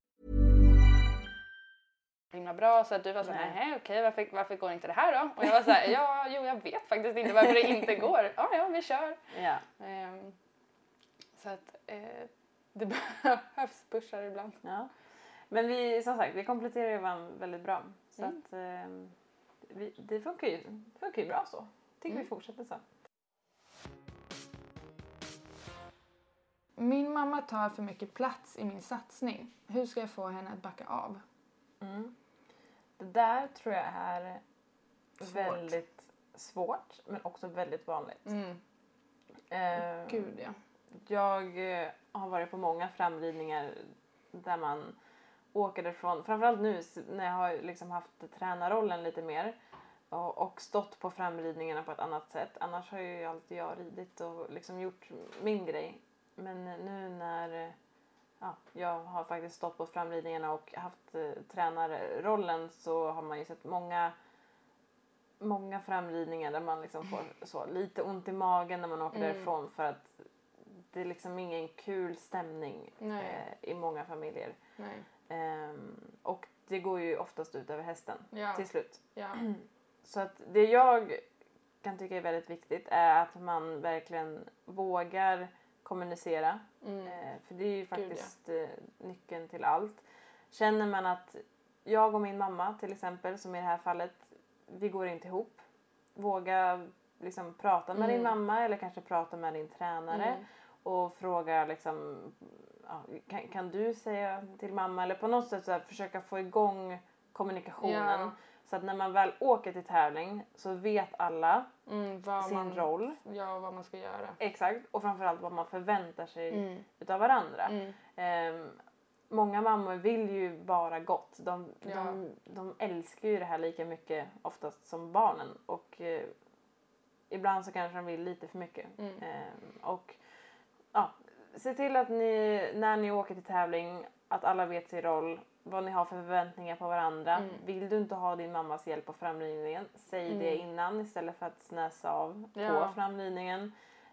Himla bra så att du var så här, Nej. nej okej varför, varför går inte det här då? Och jag var så här, ja jo jag vet faktiskt inte varför det inte går. Ja ja vi kör. Ja. Ehm, så att eh, det behövs pushar ibland. Ja. Men vi, som sagt, vi kompletterar ju varandra väldigt bra. Så Mm. att eh, vi, det funkar ju, funkar ju bra så. Tycker Mm. vi fortsätter så. Min mamma tar för mycket plats i min satsning. Hur ska jag få henne att backa av? Mm. Det där tror jag är Svårt. väldigt svårt men också väldigt vanligt. Mm. Eh, Gud ja. Jag eh, har varit på många framridningar där man åker därifrån. Framförallt nu s- när jag har liksom haft tränarrollen lite mer. Och, och stått på framridningarna på ett annat sätt. Annars har ju alltid jag ridit och liksom gjort min grej. Men nu när eh, ja, jag har faktiskt stått på framridningarna och haft eh, tränarrollen så har man ju sett många många framridningar där man liksom får så lite ont i magen när man åker Mm. därifrån för att det är liksom ingen kul stämning Nej. eh, i många familjer. Nej. Ehm, och det går ju oftast ut över hästen Ja. till slut. Ja. Så att det jag kan tycka är väldigt viktigt är att man verkligen vågar kommunicera. Mm. Eh, för det är ju Gud, ja. faktiskt eh, nyckeln till allt. Känner man att jag och min mamma till exempel, som i det här fallet, vi går inte ihop. Våga liksom prata med Mm. din mamma eller kanske prata med din tränare. Mm. Och fråga liksom, ja, kan, kan du säga till mamma? Eller på något sätt så här, försöka få igång kommunikationen. Ja. Så att när man väl åker till tävling så vet alla Mm, vad sin man, roll. Ja, vad man ska göra. Exakt. Och framförallt vad man förväntar sig Mm. utav varandra. Mm. Ehm, många mammor vill ju bara gott. De, Ja. de, de älskar ju det här lika mycket oftast som barnen. Och eh, ibland så kanske de vill lite för mycket. Mm. Ehm, och ja, se till att ni, när ni åker till tävling, att alla vet sin roll. Vad ni har för förväntningar på varandra. Mm. Vill du inte ha din mammas hjälp på framridningen, säg Mm. det innan istället för att snäsa av Ja. på framridningen.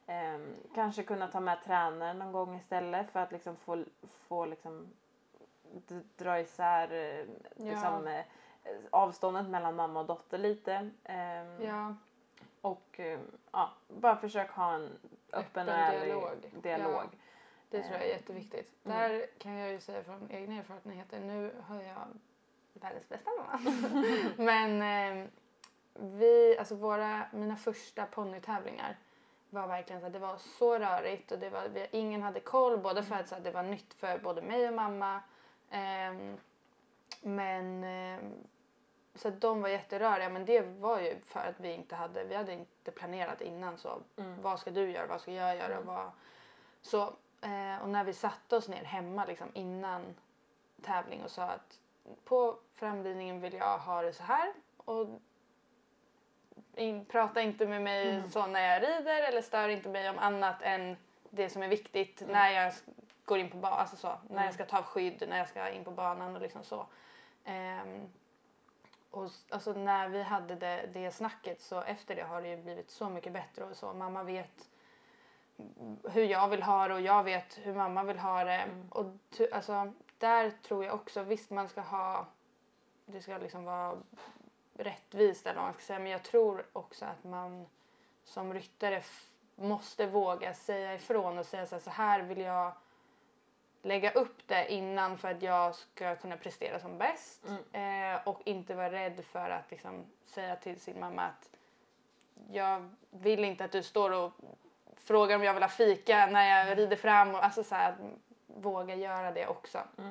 Eh, kanske kunna ta med tränaren någon gång istället för att liksom få, få liksom d- dra isär eh, liksom, eh, avståndet mellan mamma och dotter lite. Eh, Ja. Och eh, ja, bara försök ha en öppen, och ärlig dialog. dialog. Ja, det tror jag är jätteviktigt. Mm. Där kan jag ju säga från egna erfarenheter. Nu har jag världens bästa mamma. Men eh, vi, alltså våra, mina första ponnytävlingar var verkligen så att det var så rörigt och det var, vi, ingen hade koll. Både för att så att det var nytt för både mig och mamma. Eh, men... Eh, Så att de var jätteröriga, men det var ju för att vi inte hade, vi hade inte planerat innan så Mm. vad ska du göra, vad ska jag göra, Mm. vad, så eh, och när vi satte oss ner hemma liksom innan tävling och sa att på framridningen vill jag ha det så här och in, prata inte med mig Mm. så när jag rider eller stör inte mig om annat än det som är viktigt Mm. när jag går in på banan, alltså så, när Mm. jag ska ta skydd, när jag ska in på banan och liksom så. Ehm, Och alltså när vi hade det, det snacket så efter det har det ju blivit så mycket bättre och så. Mamma vet hur jag vill ha det och jag vet hur mamma vill ha det. Mm. Och ty, alltså där tror jag också, visst man ska ha, det ska liksom vara rättvist eller vad man ska säga. Men jag tror också att man som ryttare f- måste våga säga ifrån och säga så här, så här vill jag lägga upp det innan för att jag ska kunna prestera som bäst. Mm. Eh, och inte vara rädd för att liksom, säga till sin mamma att jag vill inte att du står och frågar om jag vill ha fika när jag rider fram. Och, alltså så här, våga göra det också. Mm.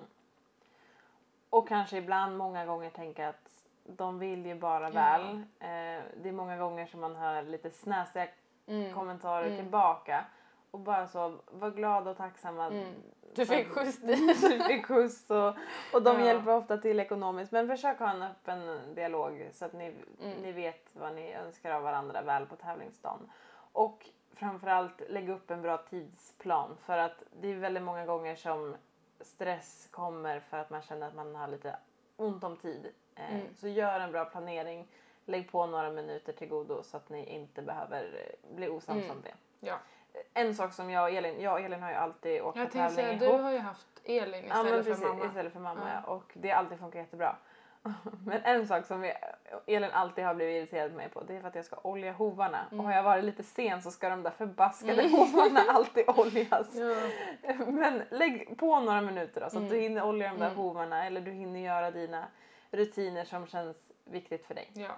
Och kanske ibland många gånger tänka att de vill ju bara väl. Eh, det är många gånger som man hör lite snäsiga Mm. kommentarer Mm. tillbaka. Och bara så, var glad och tacksam att Mm. Du fick att- skjuts dit. du fick skjuts och, och de Ja. hjälper ofta till ekonomiskt. Men försök ha en öppen dialog så att ni, Mm. ni vet vad ni önskar av varandra väl på tävlingsdagen. Och framförallt lägg upp en bra tidsplan. För att det är väldigt många gånger som stress kommer för att man känner att man har lite ont om tid. Eh, Mm. Så gör en bra planering. Lägg på några minuter till godo så att ni inte behöver eh, bli osams Mm. om det. Ja. En sak som jag och Elin, jag och Elin har ju alltid åkt Jag på tänkte tävling säga, ihop. du har ju haft Elin Ja, istället men för precis, mamma. istället för mamma Ja. ja. Och det har alltid funkat jättebra. Men en sak som vi, Elin alltid har blivit irriterad på mig på, det är för att jag ska olja hovarna. Mm. Och har jag varit lite sen så ska de där förbaskade hovarna alltid oljas. Ja. Men lägg på några minuter då, så att Mm. du hinner olja de där Mm. hovarna. Eller du hinner göra dina rutiner som känns viktigt för dig. Ja.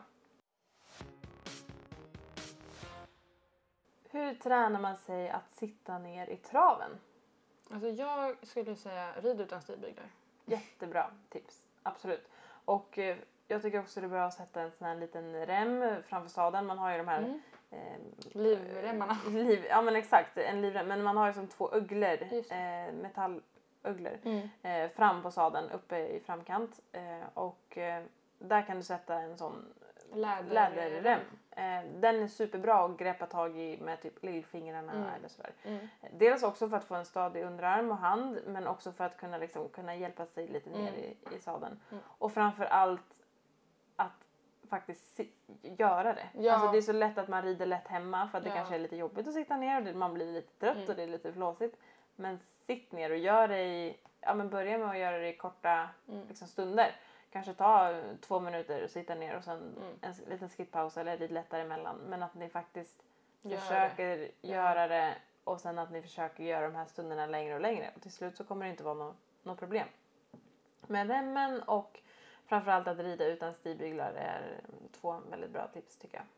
Hur tränar man sig att sitta ner i traven? Alltså jag skulle säga rid utan stigbyglar. Jättebra tips, absolut. Och eh, jag tycker också det är bra att sätta en sån här liten rem framför sadeln. Man har ju de här... Mm. Eh, Livremmarna. liv, ja men exakt, en livrem. Men man har ju som två öglor, Just eh, metallöglor, Mm. eh, fram på sadeln uppe i framkant. Eh, och eh, där kan du sätta en sån Läder- läderrem. Eh, den är superbra att greppa tag i med typ lillfingrarna Mm. eller sådär. Mm. Dels också för att få en stadig underarm och hand, men också för att kunna, liksom, kunna hjälpa sig lite ner Mm. i, i sadeln. Mm. Och framför allt att faktiskt si- göra det. Ja. Alltså det är så lätt att man rider lätt hemma för att det Ja. kanske är lite jobbigt att sitta ner och det, man blir lite trött Mm. och det är lite flåsigt. Men sitt ner och gör det i, ja men börja med att göra det i korta Mm. liksom, stunder. Kanske ta eh, två minuter och sitta ner och sen Mm. en s- liten skittpaus eller lite lättare emellan. Men att ni faktiskt Gör försöker det. göra det och sen att ni försöker göra de här stunderna längre och längre. Och till slut så kommer det inte vara något nå problem. Men remmen och framförallt att rida utan stigbyglar är två väldigt bra tips tycker jag.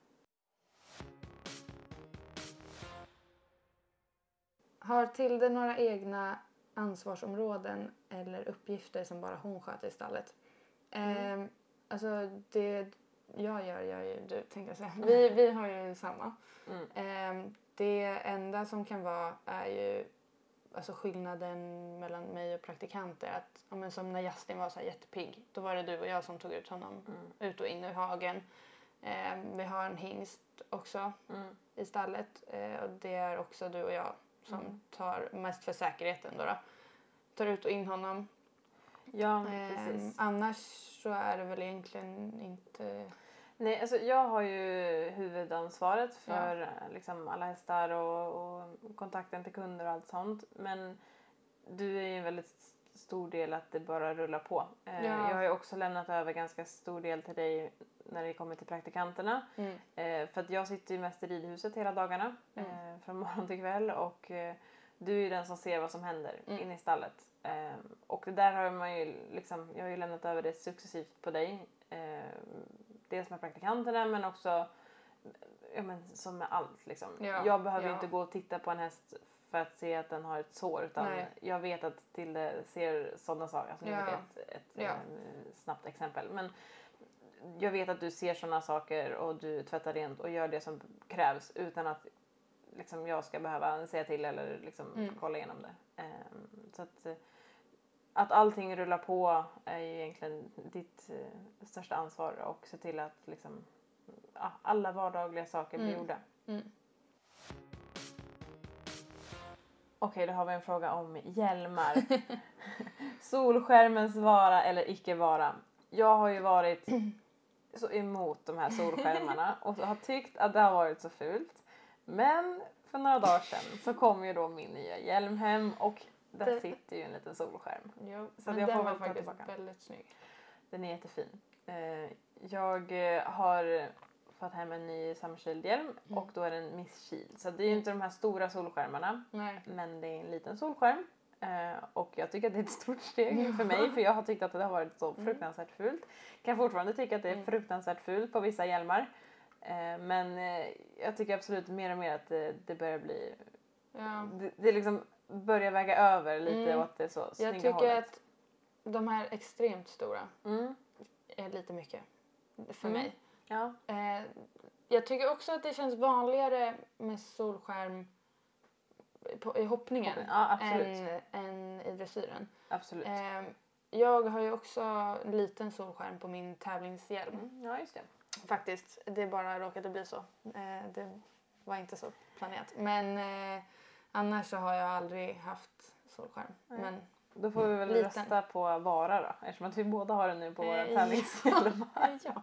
Har Tilde några egna ansvarsområden eller uppgifter som bara hon sköter i stallet? Mm. Eh, alltså det jag gör, gör ju du tänkte jag säga. Vi, vi har ju samma. Mm. Eh, det enda som kan vara är ju alltså skillnaden mellan mig och praktikanter. Att, ja, men som när Justin var så här jättepigg. Då var det du och jag som tog ut honom Mm. ut och in ur hagen. Eh, vi har en hingst också Mm. i stallet. Eh, och det är också du och jag som Mm. tar mest för säkerheten då, då. Tar ut och in honom. Ja, Eh, precis. annars så är det väl egentligen inte... Nej, alltså jag har ju huvudansvaret för Ja. liksom alla hästar och, och kontakten till kunder och allt sånt. Men du är ju en väldigt stor del att det bara rullar på. Eh, Ja. Jag har ju också lämnat över ganska stor del till dig när det kommer till praktikanterna. Mm. Eh, för att jag sitter ju mest i ridhuset hela dagarna. Mm. Eh, från morgon till kväll. Och eh, du är ju den som ser vad som händer Mm. inne i stallet. Eh, och det där har man ju liksom, jag har ju lämnat över det successivt på dig. Eh, dels med praktikanterna men också ja, men som med allt liksom. Ja, Jag behöver ja. inte gå och titta på en häst för att se att den har ett sår utan Nej. jag vet att Tilde ser sådana saker. Alltså nu Ja. är det ett, ett Ja. eh, snabbt exempel. Men jag vet att du ser sådana saker och du tvättar rent och gör det som krävs utan att liksom, jag ska behöva säga till eller liksom, Mm. kolla igenom det. Um, så att, att allting rullar på är ju egentligen ditt uh, största ansvar och se till att liksom, ja, alla vardagliga saker blir Mm. gjorda. Mm. Okej, då har vi en fråga om hjälmar. Solskärmens vara eller icke vara. Jag har ju varit så emot de här solskärmarna och har tyckt att det har varit så fult. Men för några dagar sedan så kom ju då min nya hjälm hem och där Det- sitter ju en liten solskärm. Jo, Så men jag den får var väl ta faktiskt tillbaka. väldigt snygg. Den är jättefin. Eh, Jag eh, har fått hem en ny Summer Shield-hjälm Mm. och då är den Miss Shield. Så det är ju inte de här stora solskärmarna. Nej. Men det är en liten solskärm. Eh, och jag tycker att det är ett stort steg för mig. För jag har tyckt att det har varit så fruktansvärt fult. Kan fortfarande tycka att det är Mm. fruktansvärt fult på vissa hjälmar. Eh, men eh, jag tycker absolut mer och mer att det, det börjar bli... Ja. Det, det liksom börjar väga över lite Mm. åt det så snygga Jag tycker hållet. att de här extremt stora Mm. är lite mycket för Mm. mig. Ja. Eh, jag tycker också att det känns vanligare med solskärm på, i hoppningen Ja, absolut. än, än i dressyren. Absolut. Eh, jag har ju också en liten solskärm på min tävlingshjälm. Mm. Ja, just det. Faktiskt, det bara råkade bli så. Eh, det var inte så planerat. Men eh, annars så har jag aldrig haft solskärm. Nej. Men Då får vi väl Liten. rösta på vara då. Eftersom att vi båda har den nu på våra Eh, tävlingshjälmar. ja.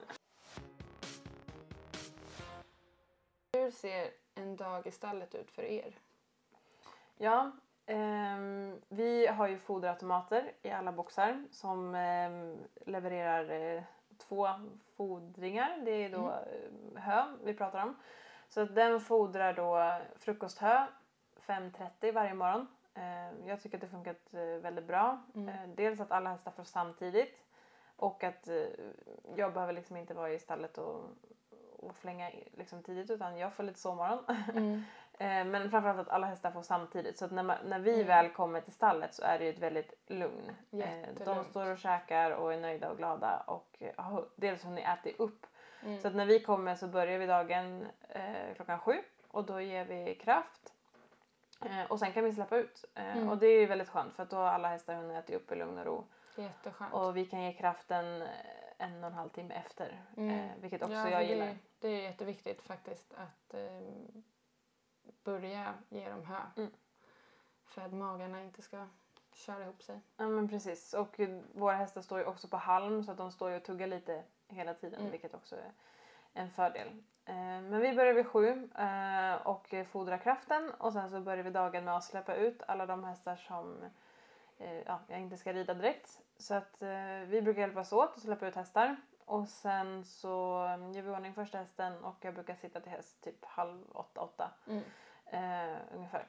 Hur ser en dag i stallet ut för er? Ja, ehm, vi har ju foderautomater i alla boxar som ehm, levererar eh, två fodringar. Det är då eh, hö vi pratar om. Så att den fodrar då frukosthö fem trettio varje morgon. Eh, jag tycker att det funkat eh, väldigt bra. Mm. Eh, dels att alla hästar får samtidigt. Och att eh, jag behöver liksom inte vara i stallet och, och flänga i- liksom tidigt utan jag får lite sovmorgon. Mm. Eh, Men framförallt att alla hästar får samtidigt. Så att när, man, när vi Mm. väl kommer till stallet så är det ju ett väldigt lugn. Eh, De Jättelugnt. står och käkar och är nöjda och glada. Och eh, har dels hunnit äta upp. Mm. Så att när vi kommer så börjar vi dagen eh, klockan sju. Och då ger vi kraft. Eh, och sen kan vi släppa ut. Eh, Mm. Och det är ju väldigt skönt för att då har alla hästar hunnit äta upp i lugn och ro. Jätteskönt. Och vi kan ge kraften eh, en och en halv timme efter. Mm. Eh, vilket också Ja, för jag gillar. Det, det är jätteviktigt faktiskt att eh, börja ge dem hö. Mm. För att magarna inte ska köra ihop sig. Ja men precis. Och eh, våra hästar står ju också på halm så att de står ju och tuggar lite hela tiden. Mm. Vilket också är en fördel. Eh, men vi börjar vid sju eh, och fodrar kraften. Och sen så börjar vi dagen med att släppa ut alla de hästar som eh, ja, jag inte ska rida direkt. Så att eh, vi brukar hjälpas åt att släppa ut hästar. Och sen så eh, gör vi i ordning första hästen och jag brukar sitta till häst typ halv åtta, åtta. Mm. Eh, ungefär.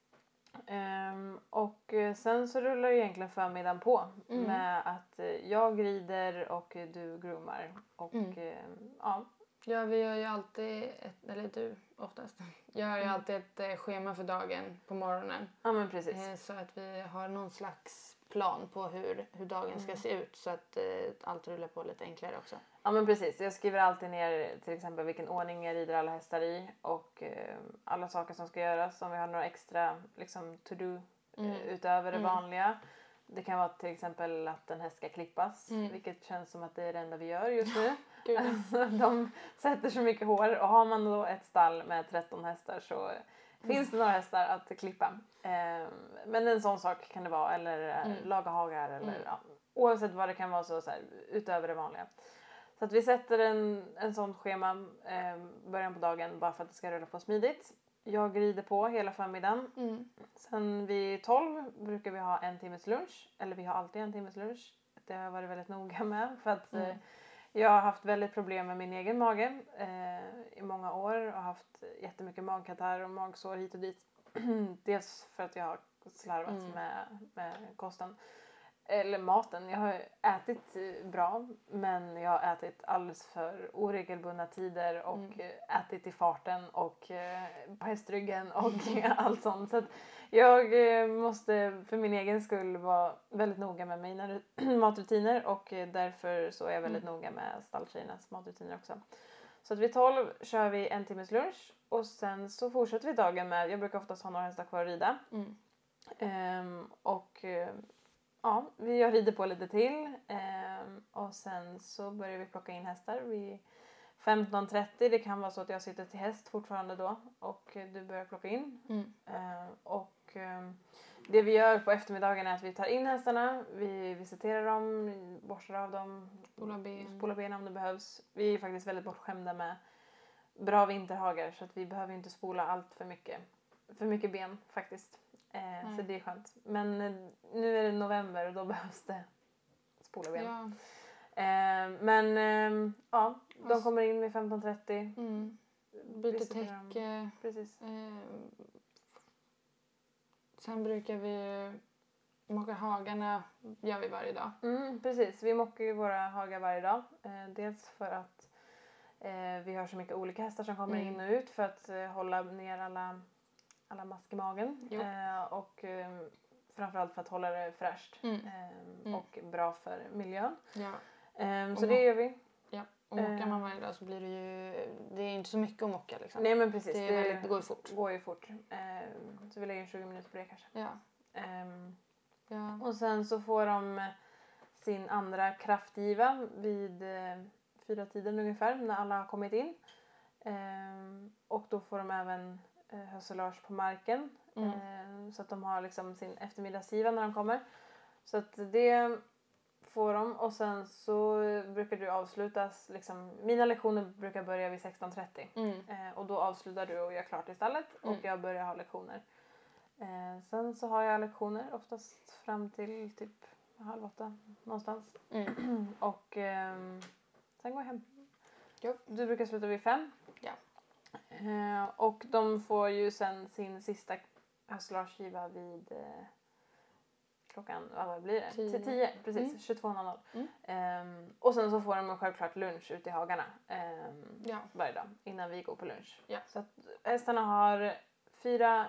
Ehm, och eh, sen så rullar ju egentligen förmiddagen på Mm. med att eh, jag rider och eh, du groomar. Och Mm. eh, ja, Ja, vi gör ju alltid, ett, eller du oftast, gör ju Mm. alltid ett eh, schema för dagen på morgonen. ja men precis. Eh, så att vi har någon slags plan på hur, hur dagen ska Mm. se ut så att eh, allt rullar på lite enklare också. Ja men precis. Jag skriver alltid ner till exempel vilken ordning jag rider alla hästar i. Och eh, alla saker som ska göras. Om vi har några extra liksom to-do Mm. eh, utöver det Mm. vanliga. Det kan vara till exempel att en häst ska klippas. Mm. Vilket känns som att det är det enda vi gör just nu. Gud. Alltså, de sätter så mycket hår och har man då ett stall med tretton hästar så finns det några hästar att klippa. Eh, men en sån sak kan det vara eller eh, Mm. laga hagar eller Mm. ja, oavsett vad det kan vara så, så här, utöver det vanliga. Så att vi sätter en, en sån schema eh, början på dagen bara för att det ska rulla på smidigt. Jag rider på hela förmiddagen. Mm. Sen vid tolv brukar vi ha en timmes lunch. Eller vi har alltid en timmes lunch. Det har jag varit väldigt noga med. För att Mm. eh, jag har haft väldigt problem med min egen mage eh, i många år. Och haft jättemycket magkatarr och magsår hit och dit. Dels för att jag har slarvat Mm. med, med kosten. Eller maten. Jag har ätit bra. Men jag har ätit alldeles för oregelbundna tider. Och Mm. ätit i farten. Och eh, på hästryggen. Och allt sånt. Så att jag eh, måste för min egen skull vara väldigt noga med mina matrutiner. Och eh, därför så är jag väldigt Mm. noga med stalltjejernas matrutiner också. Så att vid tolv kör vi en timmes lunch. Och sen så fortsätter vi dagen med. Jag brukar oftast ha några hästar kvar att rida. Mm. Ehm, och eh, ja, vi jag rider på lite till. Ehm, och sen så börjar vi plocka in hästar vid femton trettio. Det kan vara så att jag sitter till häst fortfarande då. Och eh, du börjar plocka in. Mm. Ehm, och eh, det vi gör på eftermiddagen är att vi tar in hästarna. Vi visiterar dem, borstar av dem. Spola ben. Spola ben om det behövs. Vi är faktiskt väldigt bortskämda med bra vinterhagar. Så att vi behöver inte spola allt för mycket. För mycket ben faktiskt. Eh, Mm. så det är skönt. Men eh, nu är det november och då behövs det spola ben. Ja. Eh, men eh, ja, de Alltså- kommer in vid femton trettio. Mm. Byter Visiterar dem. täcke. Precis. Eh, sen brukar vi mocka hagarna, gör vi varje dag. Mm, precis, vi mockar ju våra hagar varje dag. Eh, dels för att eh, vi har så mycket olika hästar som kommer Mm. in och ut för att eh, hålla ner alla, alla mask i magen. Jo. Eh, och eh, framförallt för att hålla det fräscht Mm. eh, Mm. och bra för miljön. Ja. Eh, så Och det mo- gör vi. Ja. Och mockar Eh. man varje dag så blir det ju, det är inte så mycket att mocka liksom. Nej men precis, det, är väldigt, det går ju fort. går ju fort. Eh, så vi lägger tjugo minuter på det kanske. Ja. Ehm, Ja. och sen så får de sin andra kraftgiva vid eh, fyra tiden ungefär när alla har kommit in. Ehm, och då får de även eh, hösselage på marken. Mm. Ehm, så att de har liksom sin eftermiddagsgiva när de kommer. Så att det får de. Och sen så brukar du avslutas. Liksom, mina lektioner brukar börja vid sexton trettio. Mm. Eh, och då avslutar du och gör klart i stallet. Och Mm. jag börjar ha lektioner. Eh, sen så har jag lektioner oftast fram till typ halv åtta någonstans. Mm. Och ehm, sen går jag hem. Jo. Du brukar sluta vid fem. Ja. Eh, och de får ju sen sin sista höstlarsgiva vid eh, klockan, vad blir det? Tio. Till tio, precis. Mm. tjugotvå noll noll. Mm. Ehm, och sen så får de självklart lunch ute i hagarna ehm, Ja. varje dag innan vi går på lunch. Ja. Så att hästarna har fyra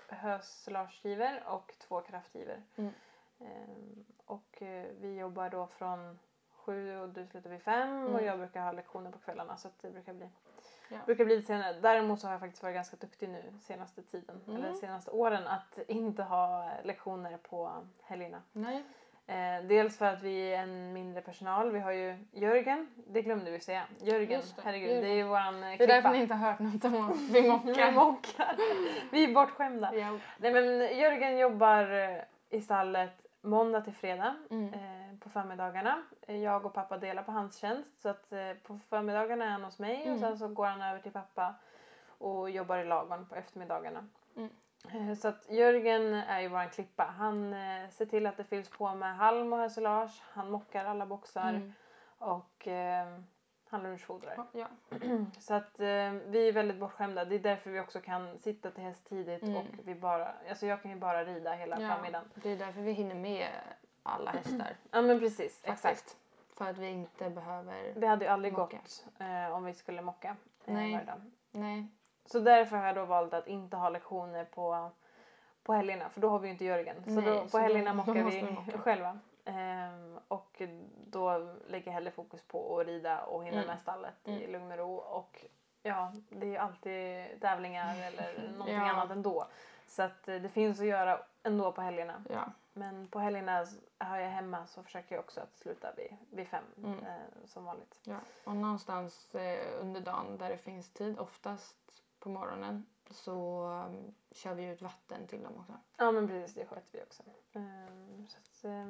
höstlarsgivor och två kraftgivor. Mm. Ehm, och eh, vi jobbar då från sju och du slutar vid fem och Mm. jag brukar ha lektioner på kvällarna så att det brukar bli, Ja. brukar bli lite senare. Däremot så har jag faktiskt varit ganska duktig nu senaste tiden Mm. eller senaste åren att inte ha lektioner på helgerna. Nej. Eh, dels för att vi är en mindre personal. Vi har ju Jörgen, det glömde vi säga. Jörgen, Just det, herregud, Jörgen. det är ju våran eh, Det är klippa. därför ni inte har hört något om att vi mockar. Vi mockar. Vi är bortskämda. Ja. Nej men Jörgen jobbar eh, i stallet måndag till fredag Mm. eh, på förmiddagarna. Eh, Jag och pappa delar på hans tjänst så att eh, på förmiddagarna är han hos mig Mm. och sen så går han över till pappa och jobbar i lagon på eftermiddagarna. Mm. Eh, Så att Jörgen är ju våran klippa. Han eh, ser till att det fylls på med halm och hösilage. Han mockar alla boxar Mm. och eh, han lunchfodrar. Ja. Så att eh, vi är väldigt bortskämda. Det är därför vi också kan sitta till häst tidigt Mm. och vi bara, alltså jag kan ju bara rida hela Ja. förmiddagen. Det är därför vi hinner med alla hästar. Ja men precis, Faktiskt. exakt. För att vi inte behöver... Det hade ju aldrig Mocka. gått eh, om vi skulle mocka eh, Nej. varje dag. Nej. Så därför har jag då valt att inte ha lektioner på, på helgerna. För då har vi ju inte Jörgen. Så Nej, då, på så då- helgerna då mockar måste vi vi mocka. själva. Ehm, och då lägger jag hellre fokus på att rida och hinna Mm. med stallet i Mm. lugn och ro. Och ja, det är ju alltid tävlingar eller någonting Ja. annat ändå. Så att eh, det finns att göra ändå på helgerna. Ja. Men på helgerna har jag hemma så försöker jag också att sluta vid, vid fem Mm. eh, som vanligt. Ja. Och någonstans eh, under dagen där det finns tid, oftast på morgonen, så um, kör vi ut vatten till dem också. Ja men precis, det sköter vi också. Ehm, så att, ehm,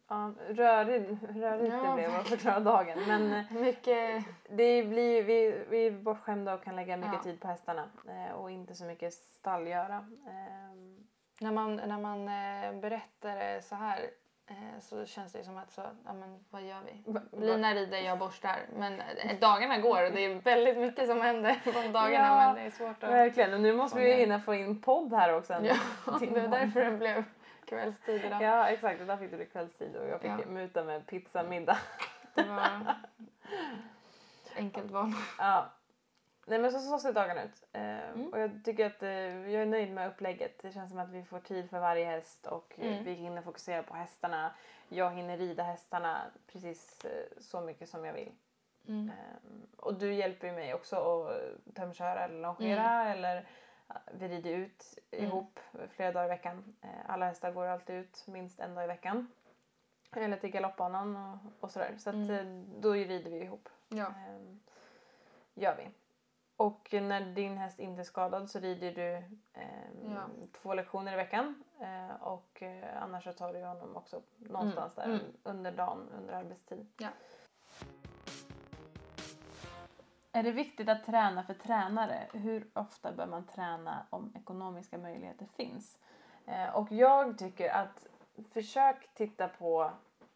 ja, rörig, rörig Ja, det blev att förklara dagen. Men Mycket... det blir, vi, vi är bortskämda och kan lägga mycket Ja. tid på hästarna. Eh, och inte så mycket stallgöra. Eh, När man, när man eh, berättar det så här eh, så känns det som att så, ja men vad gör vi? Lina rider, jag borstar. Men eh, dagarna går och det är väldigt mycket som händer på de dagarna Ja, men det är svårt att... verkligen, och nu måste vi fånga. hinna få in podd här också. Ja, det är därför det blev kvällstid idag. Ja, exakt. Och där fick du det kvällstid och jag fick Ja. muta med pizzamiddag. Det var enkelt val. Ja. Nej, men så, så ser dagarna ut. Eh, mm. Och jag tycker att eh, jag är nöjd med upplägget. Det känns som att vi får tid för varje häst och mm. vi hinner fokusera på hästarna. Jag hinner rida hästarna precis eh, så mycket som jag vill. Mm. Eh, och du hjälper ju mig också att tömköra eller longera mm. eller vi rider ut mm. ihop flera dagar i veckan. Eh, alla hästar går alltid ut minst en dag i veckan. Eller till galoppbanan och, och sådär. Så att mm. eh, då rider vi ihop. Ja. Eh, gör vi. Och när din häst inte är skadad så rider du eh, ja. två lektioner i veckan. Eh, och eh, annars så tar du honom också någonstans mm. där mm. under dagen, under arbetstid. Ja. Är det viktigt att träna för tränare? Hur ofta bör man träna om ekonomiska möjligheter finns? Eh, och jag tycker att försök titta på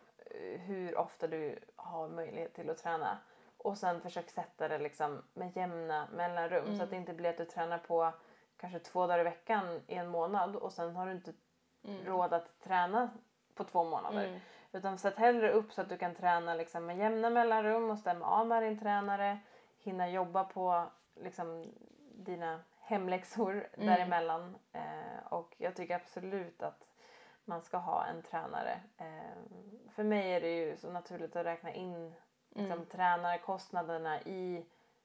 hur ofta du har möjlighet till att träna. Och sen försök sätta det liksom med jämna mellanrum. Mm. Så att det inte blir att du tränar på kanske två dagar i veckan i en månad. Och sen har du inte mm. råd att träna på två månader. Mm. Utan sätt hellre upp så att du kan träna liksom med jämna mellanrum. Och stämma av med din tränare. Hinna jobba på liksom dina hemläxor mm. däremellan. Eh, och jag tycker absolut att man ska ha en tränare. Eh, för mig är det ju så naturligt att räkna in liksom, mm. tränarkostnaderna i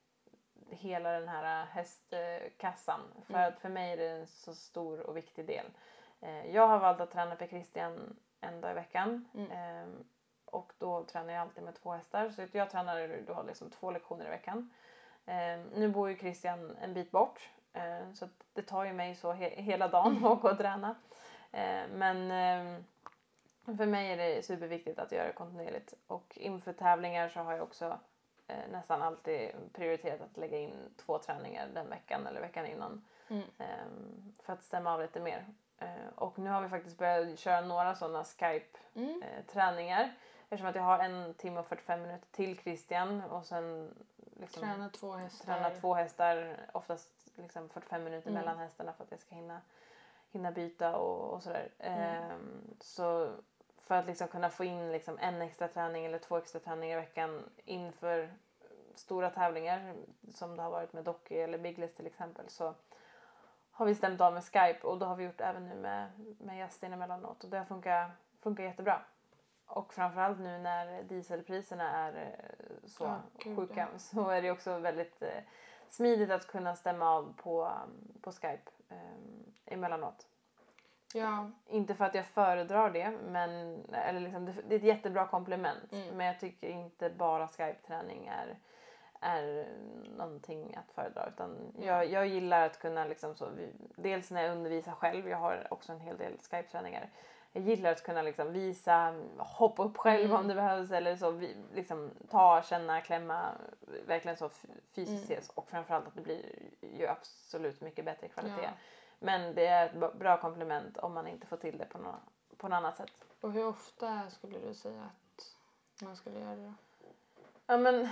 hela den här hästkassan. För mm. att för mig är det en så stor och viktig del. Eh, jag har valt att träna för Christian en dag i veckan. Mm. Eh, och då tränar jag alltid med två hästar. Så jag tränar då liksom två lektioner i veckan. Eh, nu bor ju Christian en bit bort. Eh, så att det tar ju mig så he- hela dagen att åka och träna. Eh, men... Eh, För mig är det superviktigt att göra det kontinuerligt. Och inför tävlingar så har jag också eh, nästan alltid prioriterat att lägga in två träningar den veckan eller veckan innan. Mm. Eh, för att stämma av lite mer. Eh, och nu har vi faktiskt börjat köra några sådana Skype-träningar. Mm. Eh, eftersom att jag har en timme och fyrtiofem minuter till Christian. Och sen liksom, träna två hästar. Träna två hästar. Oftast liksom fyrtiofem minuter mm. mellan hästarna för att jag ska hinna, hinna byta och, och sådär. Mm. Eh, så... För att liksom kunna få in liksom en extra träning eller två extra träningar i veckan inför stora tävlingar. Som det har varit med Docky eller Biggles till exempel. Så har vi stämt av med Skype. Och då har vi gjort även nu med, med Justin emellanåt. Och det funkar, funkar jättebra. Och framförallt nu när dieselpriserna är så oh, sjuka. God. Så är det också väldigt eh, smidigt att kunna stämma av på, på Skype eh, emellanåt. Ja. Inte för att jag föredrar det, men eller liksom, det, det är ett jättebra komplement. Mm. Men jag tycker inte bara Skype-träning är, är någonting att föredra. Utan mm. jag, jag gillar att kunna, liksom så, dels när jag undervisar själv, jag har också en hel del Skype-träningar. Jag gillar att kunna liksom visa, hoppa upp själv mm. om det behövs. Eller så, liksom, ta, känna, klämma, verkligen så fysiskt ses. Mm. Och framförallt att det blir ju absolut mycket bättre kvalitet. Ja. Men det är ett bra komplement om man inte får till det på något, på något annat sätt. Och hur ofta skulle du säga att man skulle göra det? Ja, men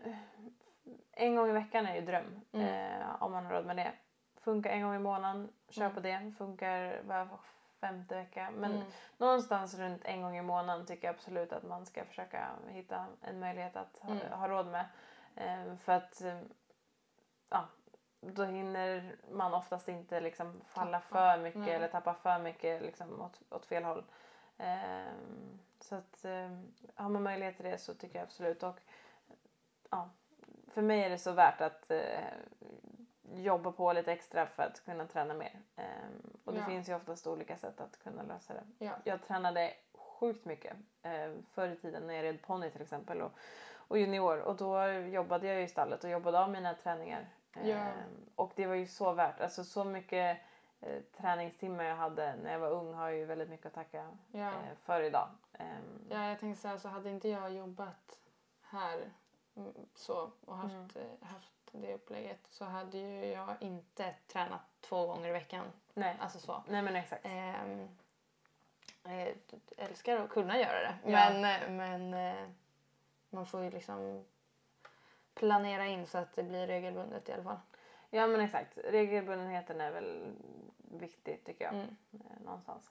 en gång i veckan är ju dröm. Mm. Eh, om man har råd med det. Funkar en gång i månaden, kör mm. på det. Funkar var femte vecka. Men mm. någonstans runt en gång i månaden tycker jag absolut att man ska försöka hitta en möjlighet att ha, mm. ha råd med. Eh, för att... Ja, då hinner man oftast inte liksom falla tappa. för mycket Nej. eller tappa för mycket liksom åt, åt fel håll. Um, så att um, har man möjlighet till det så tycker jag absolut. Och ja, för mig är det så värt att uh, jobba på lite extra för att kunna träna mer. Um, och det ja. finns ju oftast olika sätt att kunna lösa det. Ja. Jag tränade sjukt mycket uh, förr i tiden när jag red ponny till exempel och, och junior. Och då jobbade jag i stallet och jobbade av mina träningar. Ja. Um, och det var ju så värt. Alltså så mycket eh, träningstimmar jag hade när jag var ung har ju väldigt mycket att tacka Ja. eh, för idag. Um, Ja, jag tänkte så här, så hade inte jag jobbat här mm, så och haft, Mm. eh, haft det upplägget så hade ju jag inte tränat två gånger i veckan. nej. Alltså så. nej, men exakt. Ehm, eh, älskar att kunna göra det. Ja. Men, eh, men eh, man får ju liksom planera in så att det blir regelbundet i alla fall. Ja, men exakt. Regelbundenheten är väl viktig tycker jag. Mm. Eh, någonstans.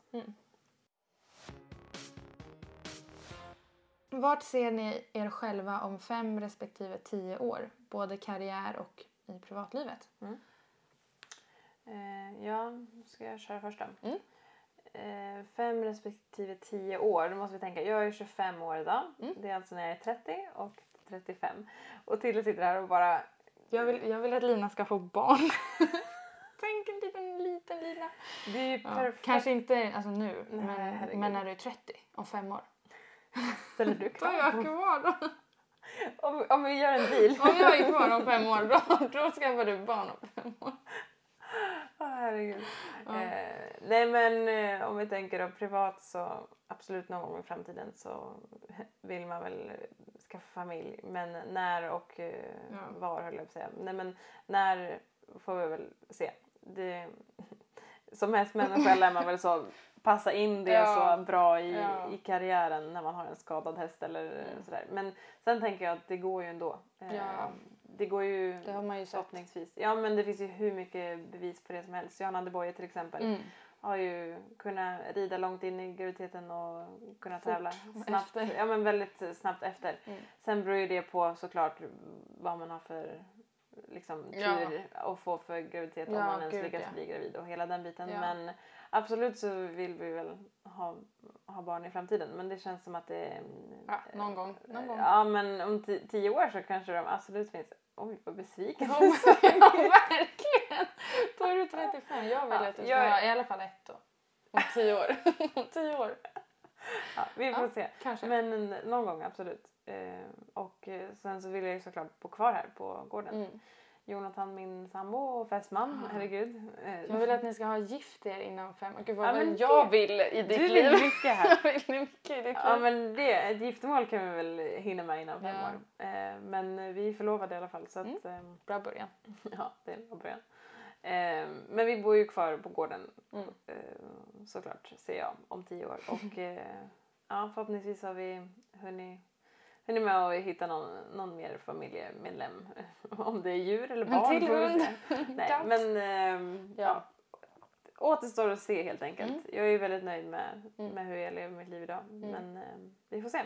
Vart ser ni er själva om fem respektive tio år? Både karriär och i privatlivet? Eh, ja, ska jag köra första? Mm. Eh, fem respektive tio år. Då måste vi tänka. Jag är tjugofem år idag. Mm. Det är alltså när jag är trettio och trettiofem. Och Tilde sitter här och bara... Jag vill, jag vill att Lina ska få barn. Tänk en liten, liten Lina. Det är ju Ja, perfekt. kanske inte alltså nu, Nej, men, herregud. men när du är trettio, om fem år. Ställer du Då är jag krav? kvar då. Om, om vi gör en deal. Om jag är kvar om fem år, då, då skaffar du barn om fem år. Åh, herregud. Ja. Eh, nej men eh, om vi tänker då privat så absolut någon gång i framtiden så vill man väl skaffa familj. Men när och eh, Ja. var höll jag på att säga. Nej men när får vi väl se. Det, som hästmänniska lär man väl så passa in det Ja. så bra i, Ja. i karriären när man har en skadad häst eller Mm. sådär. Men sen tänker jag att det går ju ändå. Eh, Ja. Det går ju Det har man ju sett. förhoppningsvis. Ja men det finns ju hur mycket bevis på det som helst. Johanna de Boye till exempel Mm. har ju kunnat rida långt in i graviditeten och kunna Fort tävla snabbt. efter. Ja men väldigt snabbt efter. Mm. Sen beror ju det på såklart vad man har för liksom Ja. tur att få för graviditet om Ja, man ens gud, lyckas ja. bli gravid och hela den biten. Ja. Men absolut så vill vi väl ha, ha barn i framtiden. Men det känns som att det är... Ja, någon gång. Någon gång. Ja men om t- tio år så kanske de absolut finns... Oj vad besviken. Ja, ja, verkligen. Då är du trettiofem. Jag vill Ja, att du ska jag är- ha i alla fall ett då. Om tio år. Om tio år. Ja, vi får Ja, se. kanske. Men någon gång absolut. Eh, och eh, sen så vill jag ju såklart bo kvar här på gården. Mm. Jonathan min sambo och fästman, Ah. herregud. Eh, Jag vill att ni ska ha gift er innan fem. Gud vad Ja, väl men jag det- vill i ditt du liv. vill mycket här. Jag vill mycket i ditt Ja liv. men det, ett giftermål kan vi väl hinna med innan fem Ja. år. Eh, men vi är förlovade i alla fall så att Mm. ehm, Bra början. ja det är en bra början. Eh, men vi bor ju kvar på gården Mm. eh, såklart ser jag om tio år. Och eh, ja, förhoppningsvis har vi hunnit, hunnit med att hitta någon, någon mer familjemedlem. Om det är djur eller En barn. till får vi hund. se. Nej, Katt. men ehm, ja. Ja. Återstår att se helt enkelt. Mm. Jag är väldigt nöjd med, Mm. med hur jag lever mitt liv idag. Mm. Men ehm, vi får se.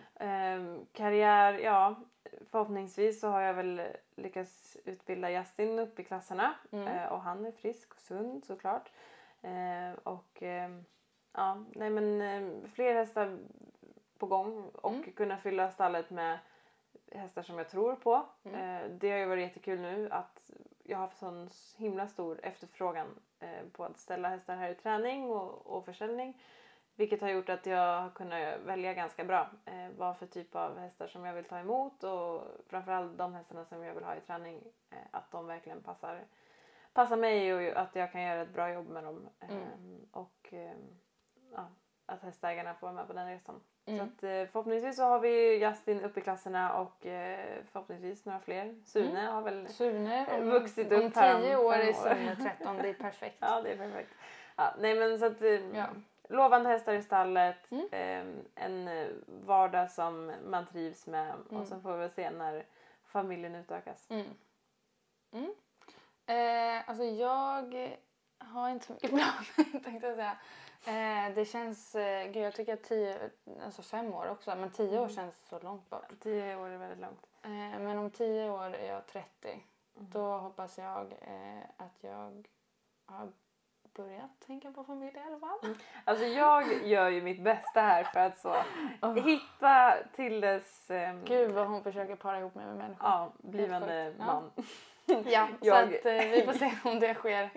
Ehm, karriär, ja. Förhoppningsvis så har jag väl lyckats utbilda Justin upp i klasserna. Mm. Eh, och han är frisk och sund såklart. Eh, och ehm, ja, nej men eh, fler hästar på gång. Och Mm. kunna fylla stallet med hästar som jag tror på. Mm. Eh, det har ju varit jättekul nu att jag har sån himla stor efterfrågan eh, på att ställa hästar här i träning och, och försäljning. Vilket har gjort att jag har kunnat välja ganska bra eh, vad för typ av hästar som jag vill ta emot. Och framförallt de hästarna som jag vill ha i träning. Eh, att de verkligen passar, passar mig och att jag kan göra ett bra jobb med dem. Eh, Mm. Och eh, ja, att hästägarna får vara med på den resan. Mm. Så att, eh, förhoppningsvis så har vi Justin uppe i klasserna och eh, förhoppningsvis några fler. Sune har väl... Sune, om, Vuxit om upp här om tio år fem är år. Sune tretton. Det är perfekt. Ja, det är perfekt. Ja, nej men så att... Eh, Ja. Lovande hästar i stallet. Mm. Eh, en eh, vardag som man trivs med. Mm. Och sen får vi väl se när familjen utökas. Mm. Mm. Eh, alltså jag har inte så mycket planer tänkte jag säga. Eh, det känns, eh, gud jag tycker att tio, alltså fem år också, men tio år Mm. känns så långt bort. Tio år är väldigt långt. Eh, men om tio år är jag trettio. Mm. Då hoppas jag eh, att jag har börjat tänka på familj i alla fall. Alltså jag gör ju mitt bästa här för att så hitta till dess ehm, Gud vad hon försöker para ihop mig med människor. ja, blivande sjukt. Ja. man. Ja, så Jag- att eh, vi får se om det sker.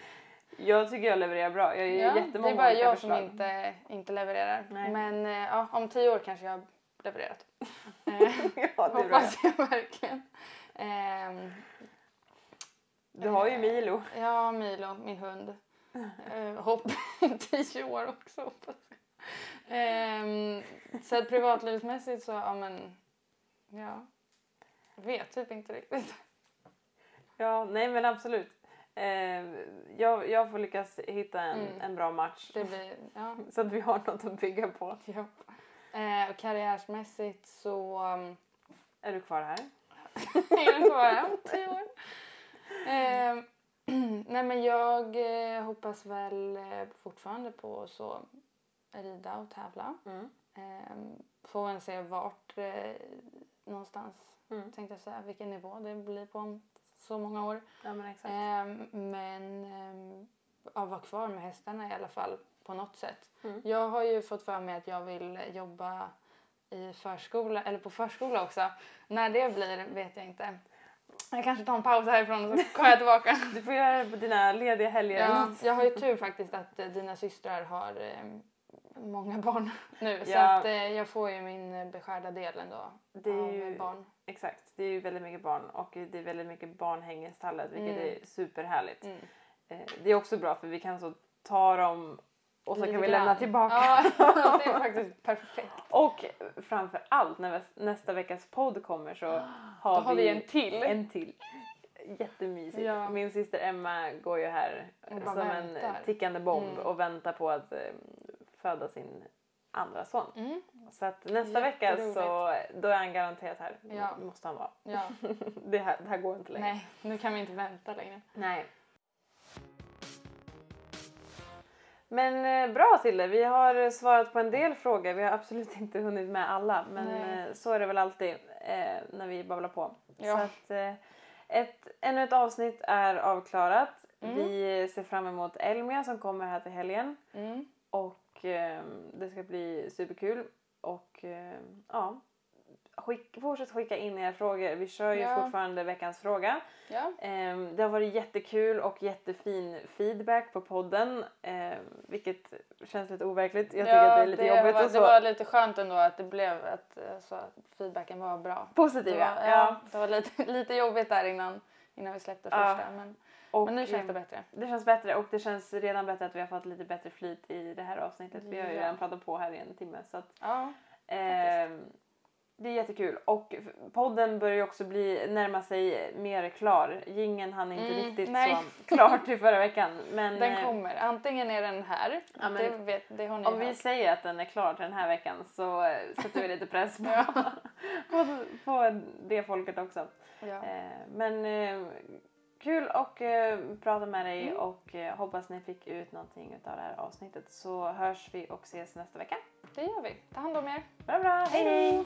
Jag tycker jag levererar bra. Jag ger Ja, det jättemånga är bara olika jag som förslag. inte, inte levererar. Nej. Men eh, ja, om tio år kanske jag har levererat. Eh, Ja, det är bra. hoppas jag verkligen. Ehm, Du har ju Milo. ja, Milo, min hund. Eh, hopp tio år också hoppas jag. Eh, så att privatlivsmässigt så, ja men, ja. Jag vet typ inte riktigt. Ja, nej men absolut. Eh, jag, jag får lyckas hitta en, mm. en bra match. Det blir, ja. Så att vi har något att bygga på. Ja. Eh, karriärsmässigt så... Um, är du kvar här? är du kvar här om tio år? Eh, nej men jag eh, hoppas väl eh, fortfarande på så rida och tävla. Mm. Eh, får väl se vart eh, någonstans, mm. tänkte jag säga, vilken nivå det blir på om så många år. Ja, men exakt. Eh, men eh, att vara kvar med hästarna i alla fall på något sätt. Mm. Jag har ju fått för mig att jag vill jobba i förskola, eller på förskola också. När det blir vet jag inte. Jag kanske tar en paus härifrån och så kommer jag tillbaka. Du får göra det på dina lediga helger. Ja, jag har ju tur faktiskt att eh, dina systrar har eh, många barn nu. Ja. Så att eh, jag får ju min beskärda del ändå det är av ju, barn. Exakt, det är ju väldigt mycket barn och det är väldigt mycket barnhäng i stallet, vilket mm. är superhärligt. Mm. Eh, det är också bra för vi kan så ta dem och så Lite kan vi grann. lämna tillbaka. Ja, det är faktiskt perfekt. Och framför allt när nästa veckas podd kommer så har, Då har vi, vi en till. En till. Jättemysigt. Ja. Min syster Emma går ju här som väntar. en tickande bomb mm. och väntar på att eh, föda sin andra son. Mm. Så att nästa vecka så då är han garanterat här. Ja. Måste han vara. Ja. det, här, det här går inte längre. Nej, nu kan vi inte vänta längre. Nej. Men eh, bra Tilde, vi har svarat på en del frågor. Vi har absolut inte hunnit med alla. Men eh, så är det väl alltid eh, när vi babblar på. Ja. Så att eh, ett, ännu ett avsnitt är avklarat. Mm. Vi ser fram emot Elmia som kommer här till helgen. Mm. Och eh, det ska bli superkul. Och eh, ja, skick, fortsätt skicka in era frågor. Vi kör ju ja. fortfarande veckans fråga. Ja. Eh, det har varit jättekul och jättefin feedback på podden. Eh, vilket känns lite overkligt. Jag tycker ja, att det är lite det jobbigt. Var, och så. Det var lite skönt ändå att det blev att, så att feedbacken var bra. Positiv, det var, ja. ja. Det var lite, lite jobbigt där innan, innan vi släppte ja. första. Men, och, men nu känns det bättre. Det känns bättre och det känns redan bättre att vi har fått lite bättre flyt i det här avsnittet. Vi har ju ja. redan pratat på här i en timme. Så att, ja, eh, det är jättekul. Och podden börjar ju också bli, närma sig mer klar. Gingen hann inte mm, riktigt nej. så klar till förra veckan. Men, den kommer. Antingen är den här. Ja, men, det vet, det har ni om hört. vi säger att den är klar till den här veckan så sätter vi lite press på, ja. på, på det folket också. Ja. Eh, men eh, kul och eh, prata med dig mm. och eh, hoppas ni fick ut någonting av det här avsnittet. Så hörs vi och ses nästa vecka. Det gör vi. Ta hand om er. Bra bra. Hej hej.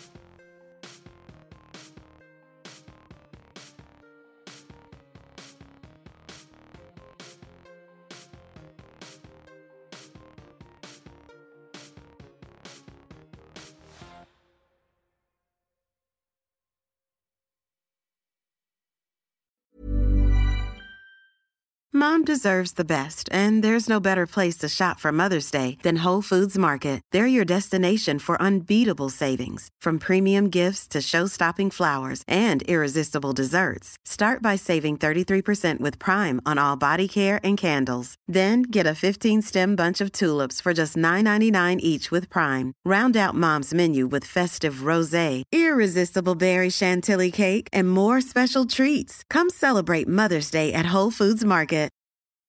Mom deserves the best, and there's no better place to shop for Mother's Day than Whole Foods Market. They're your destination for unbeatable savings, from premium gifts to show-stopping flowers and irresistible desserts. Start by saving thirty-three percent with Prime on all body care and candles. Then get a fifteen-stem bunch of tulips for just nine ninety-nine each with Prime. Round out Mom's menu with festive rosé, irresistible berry chantilly cake, and more special treats. Come celebrate Mother's Day at Whole Foods Market.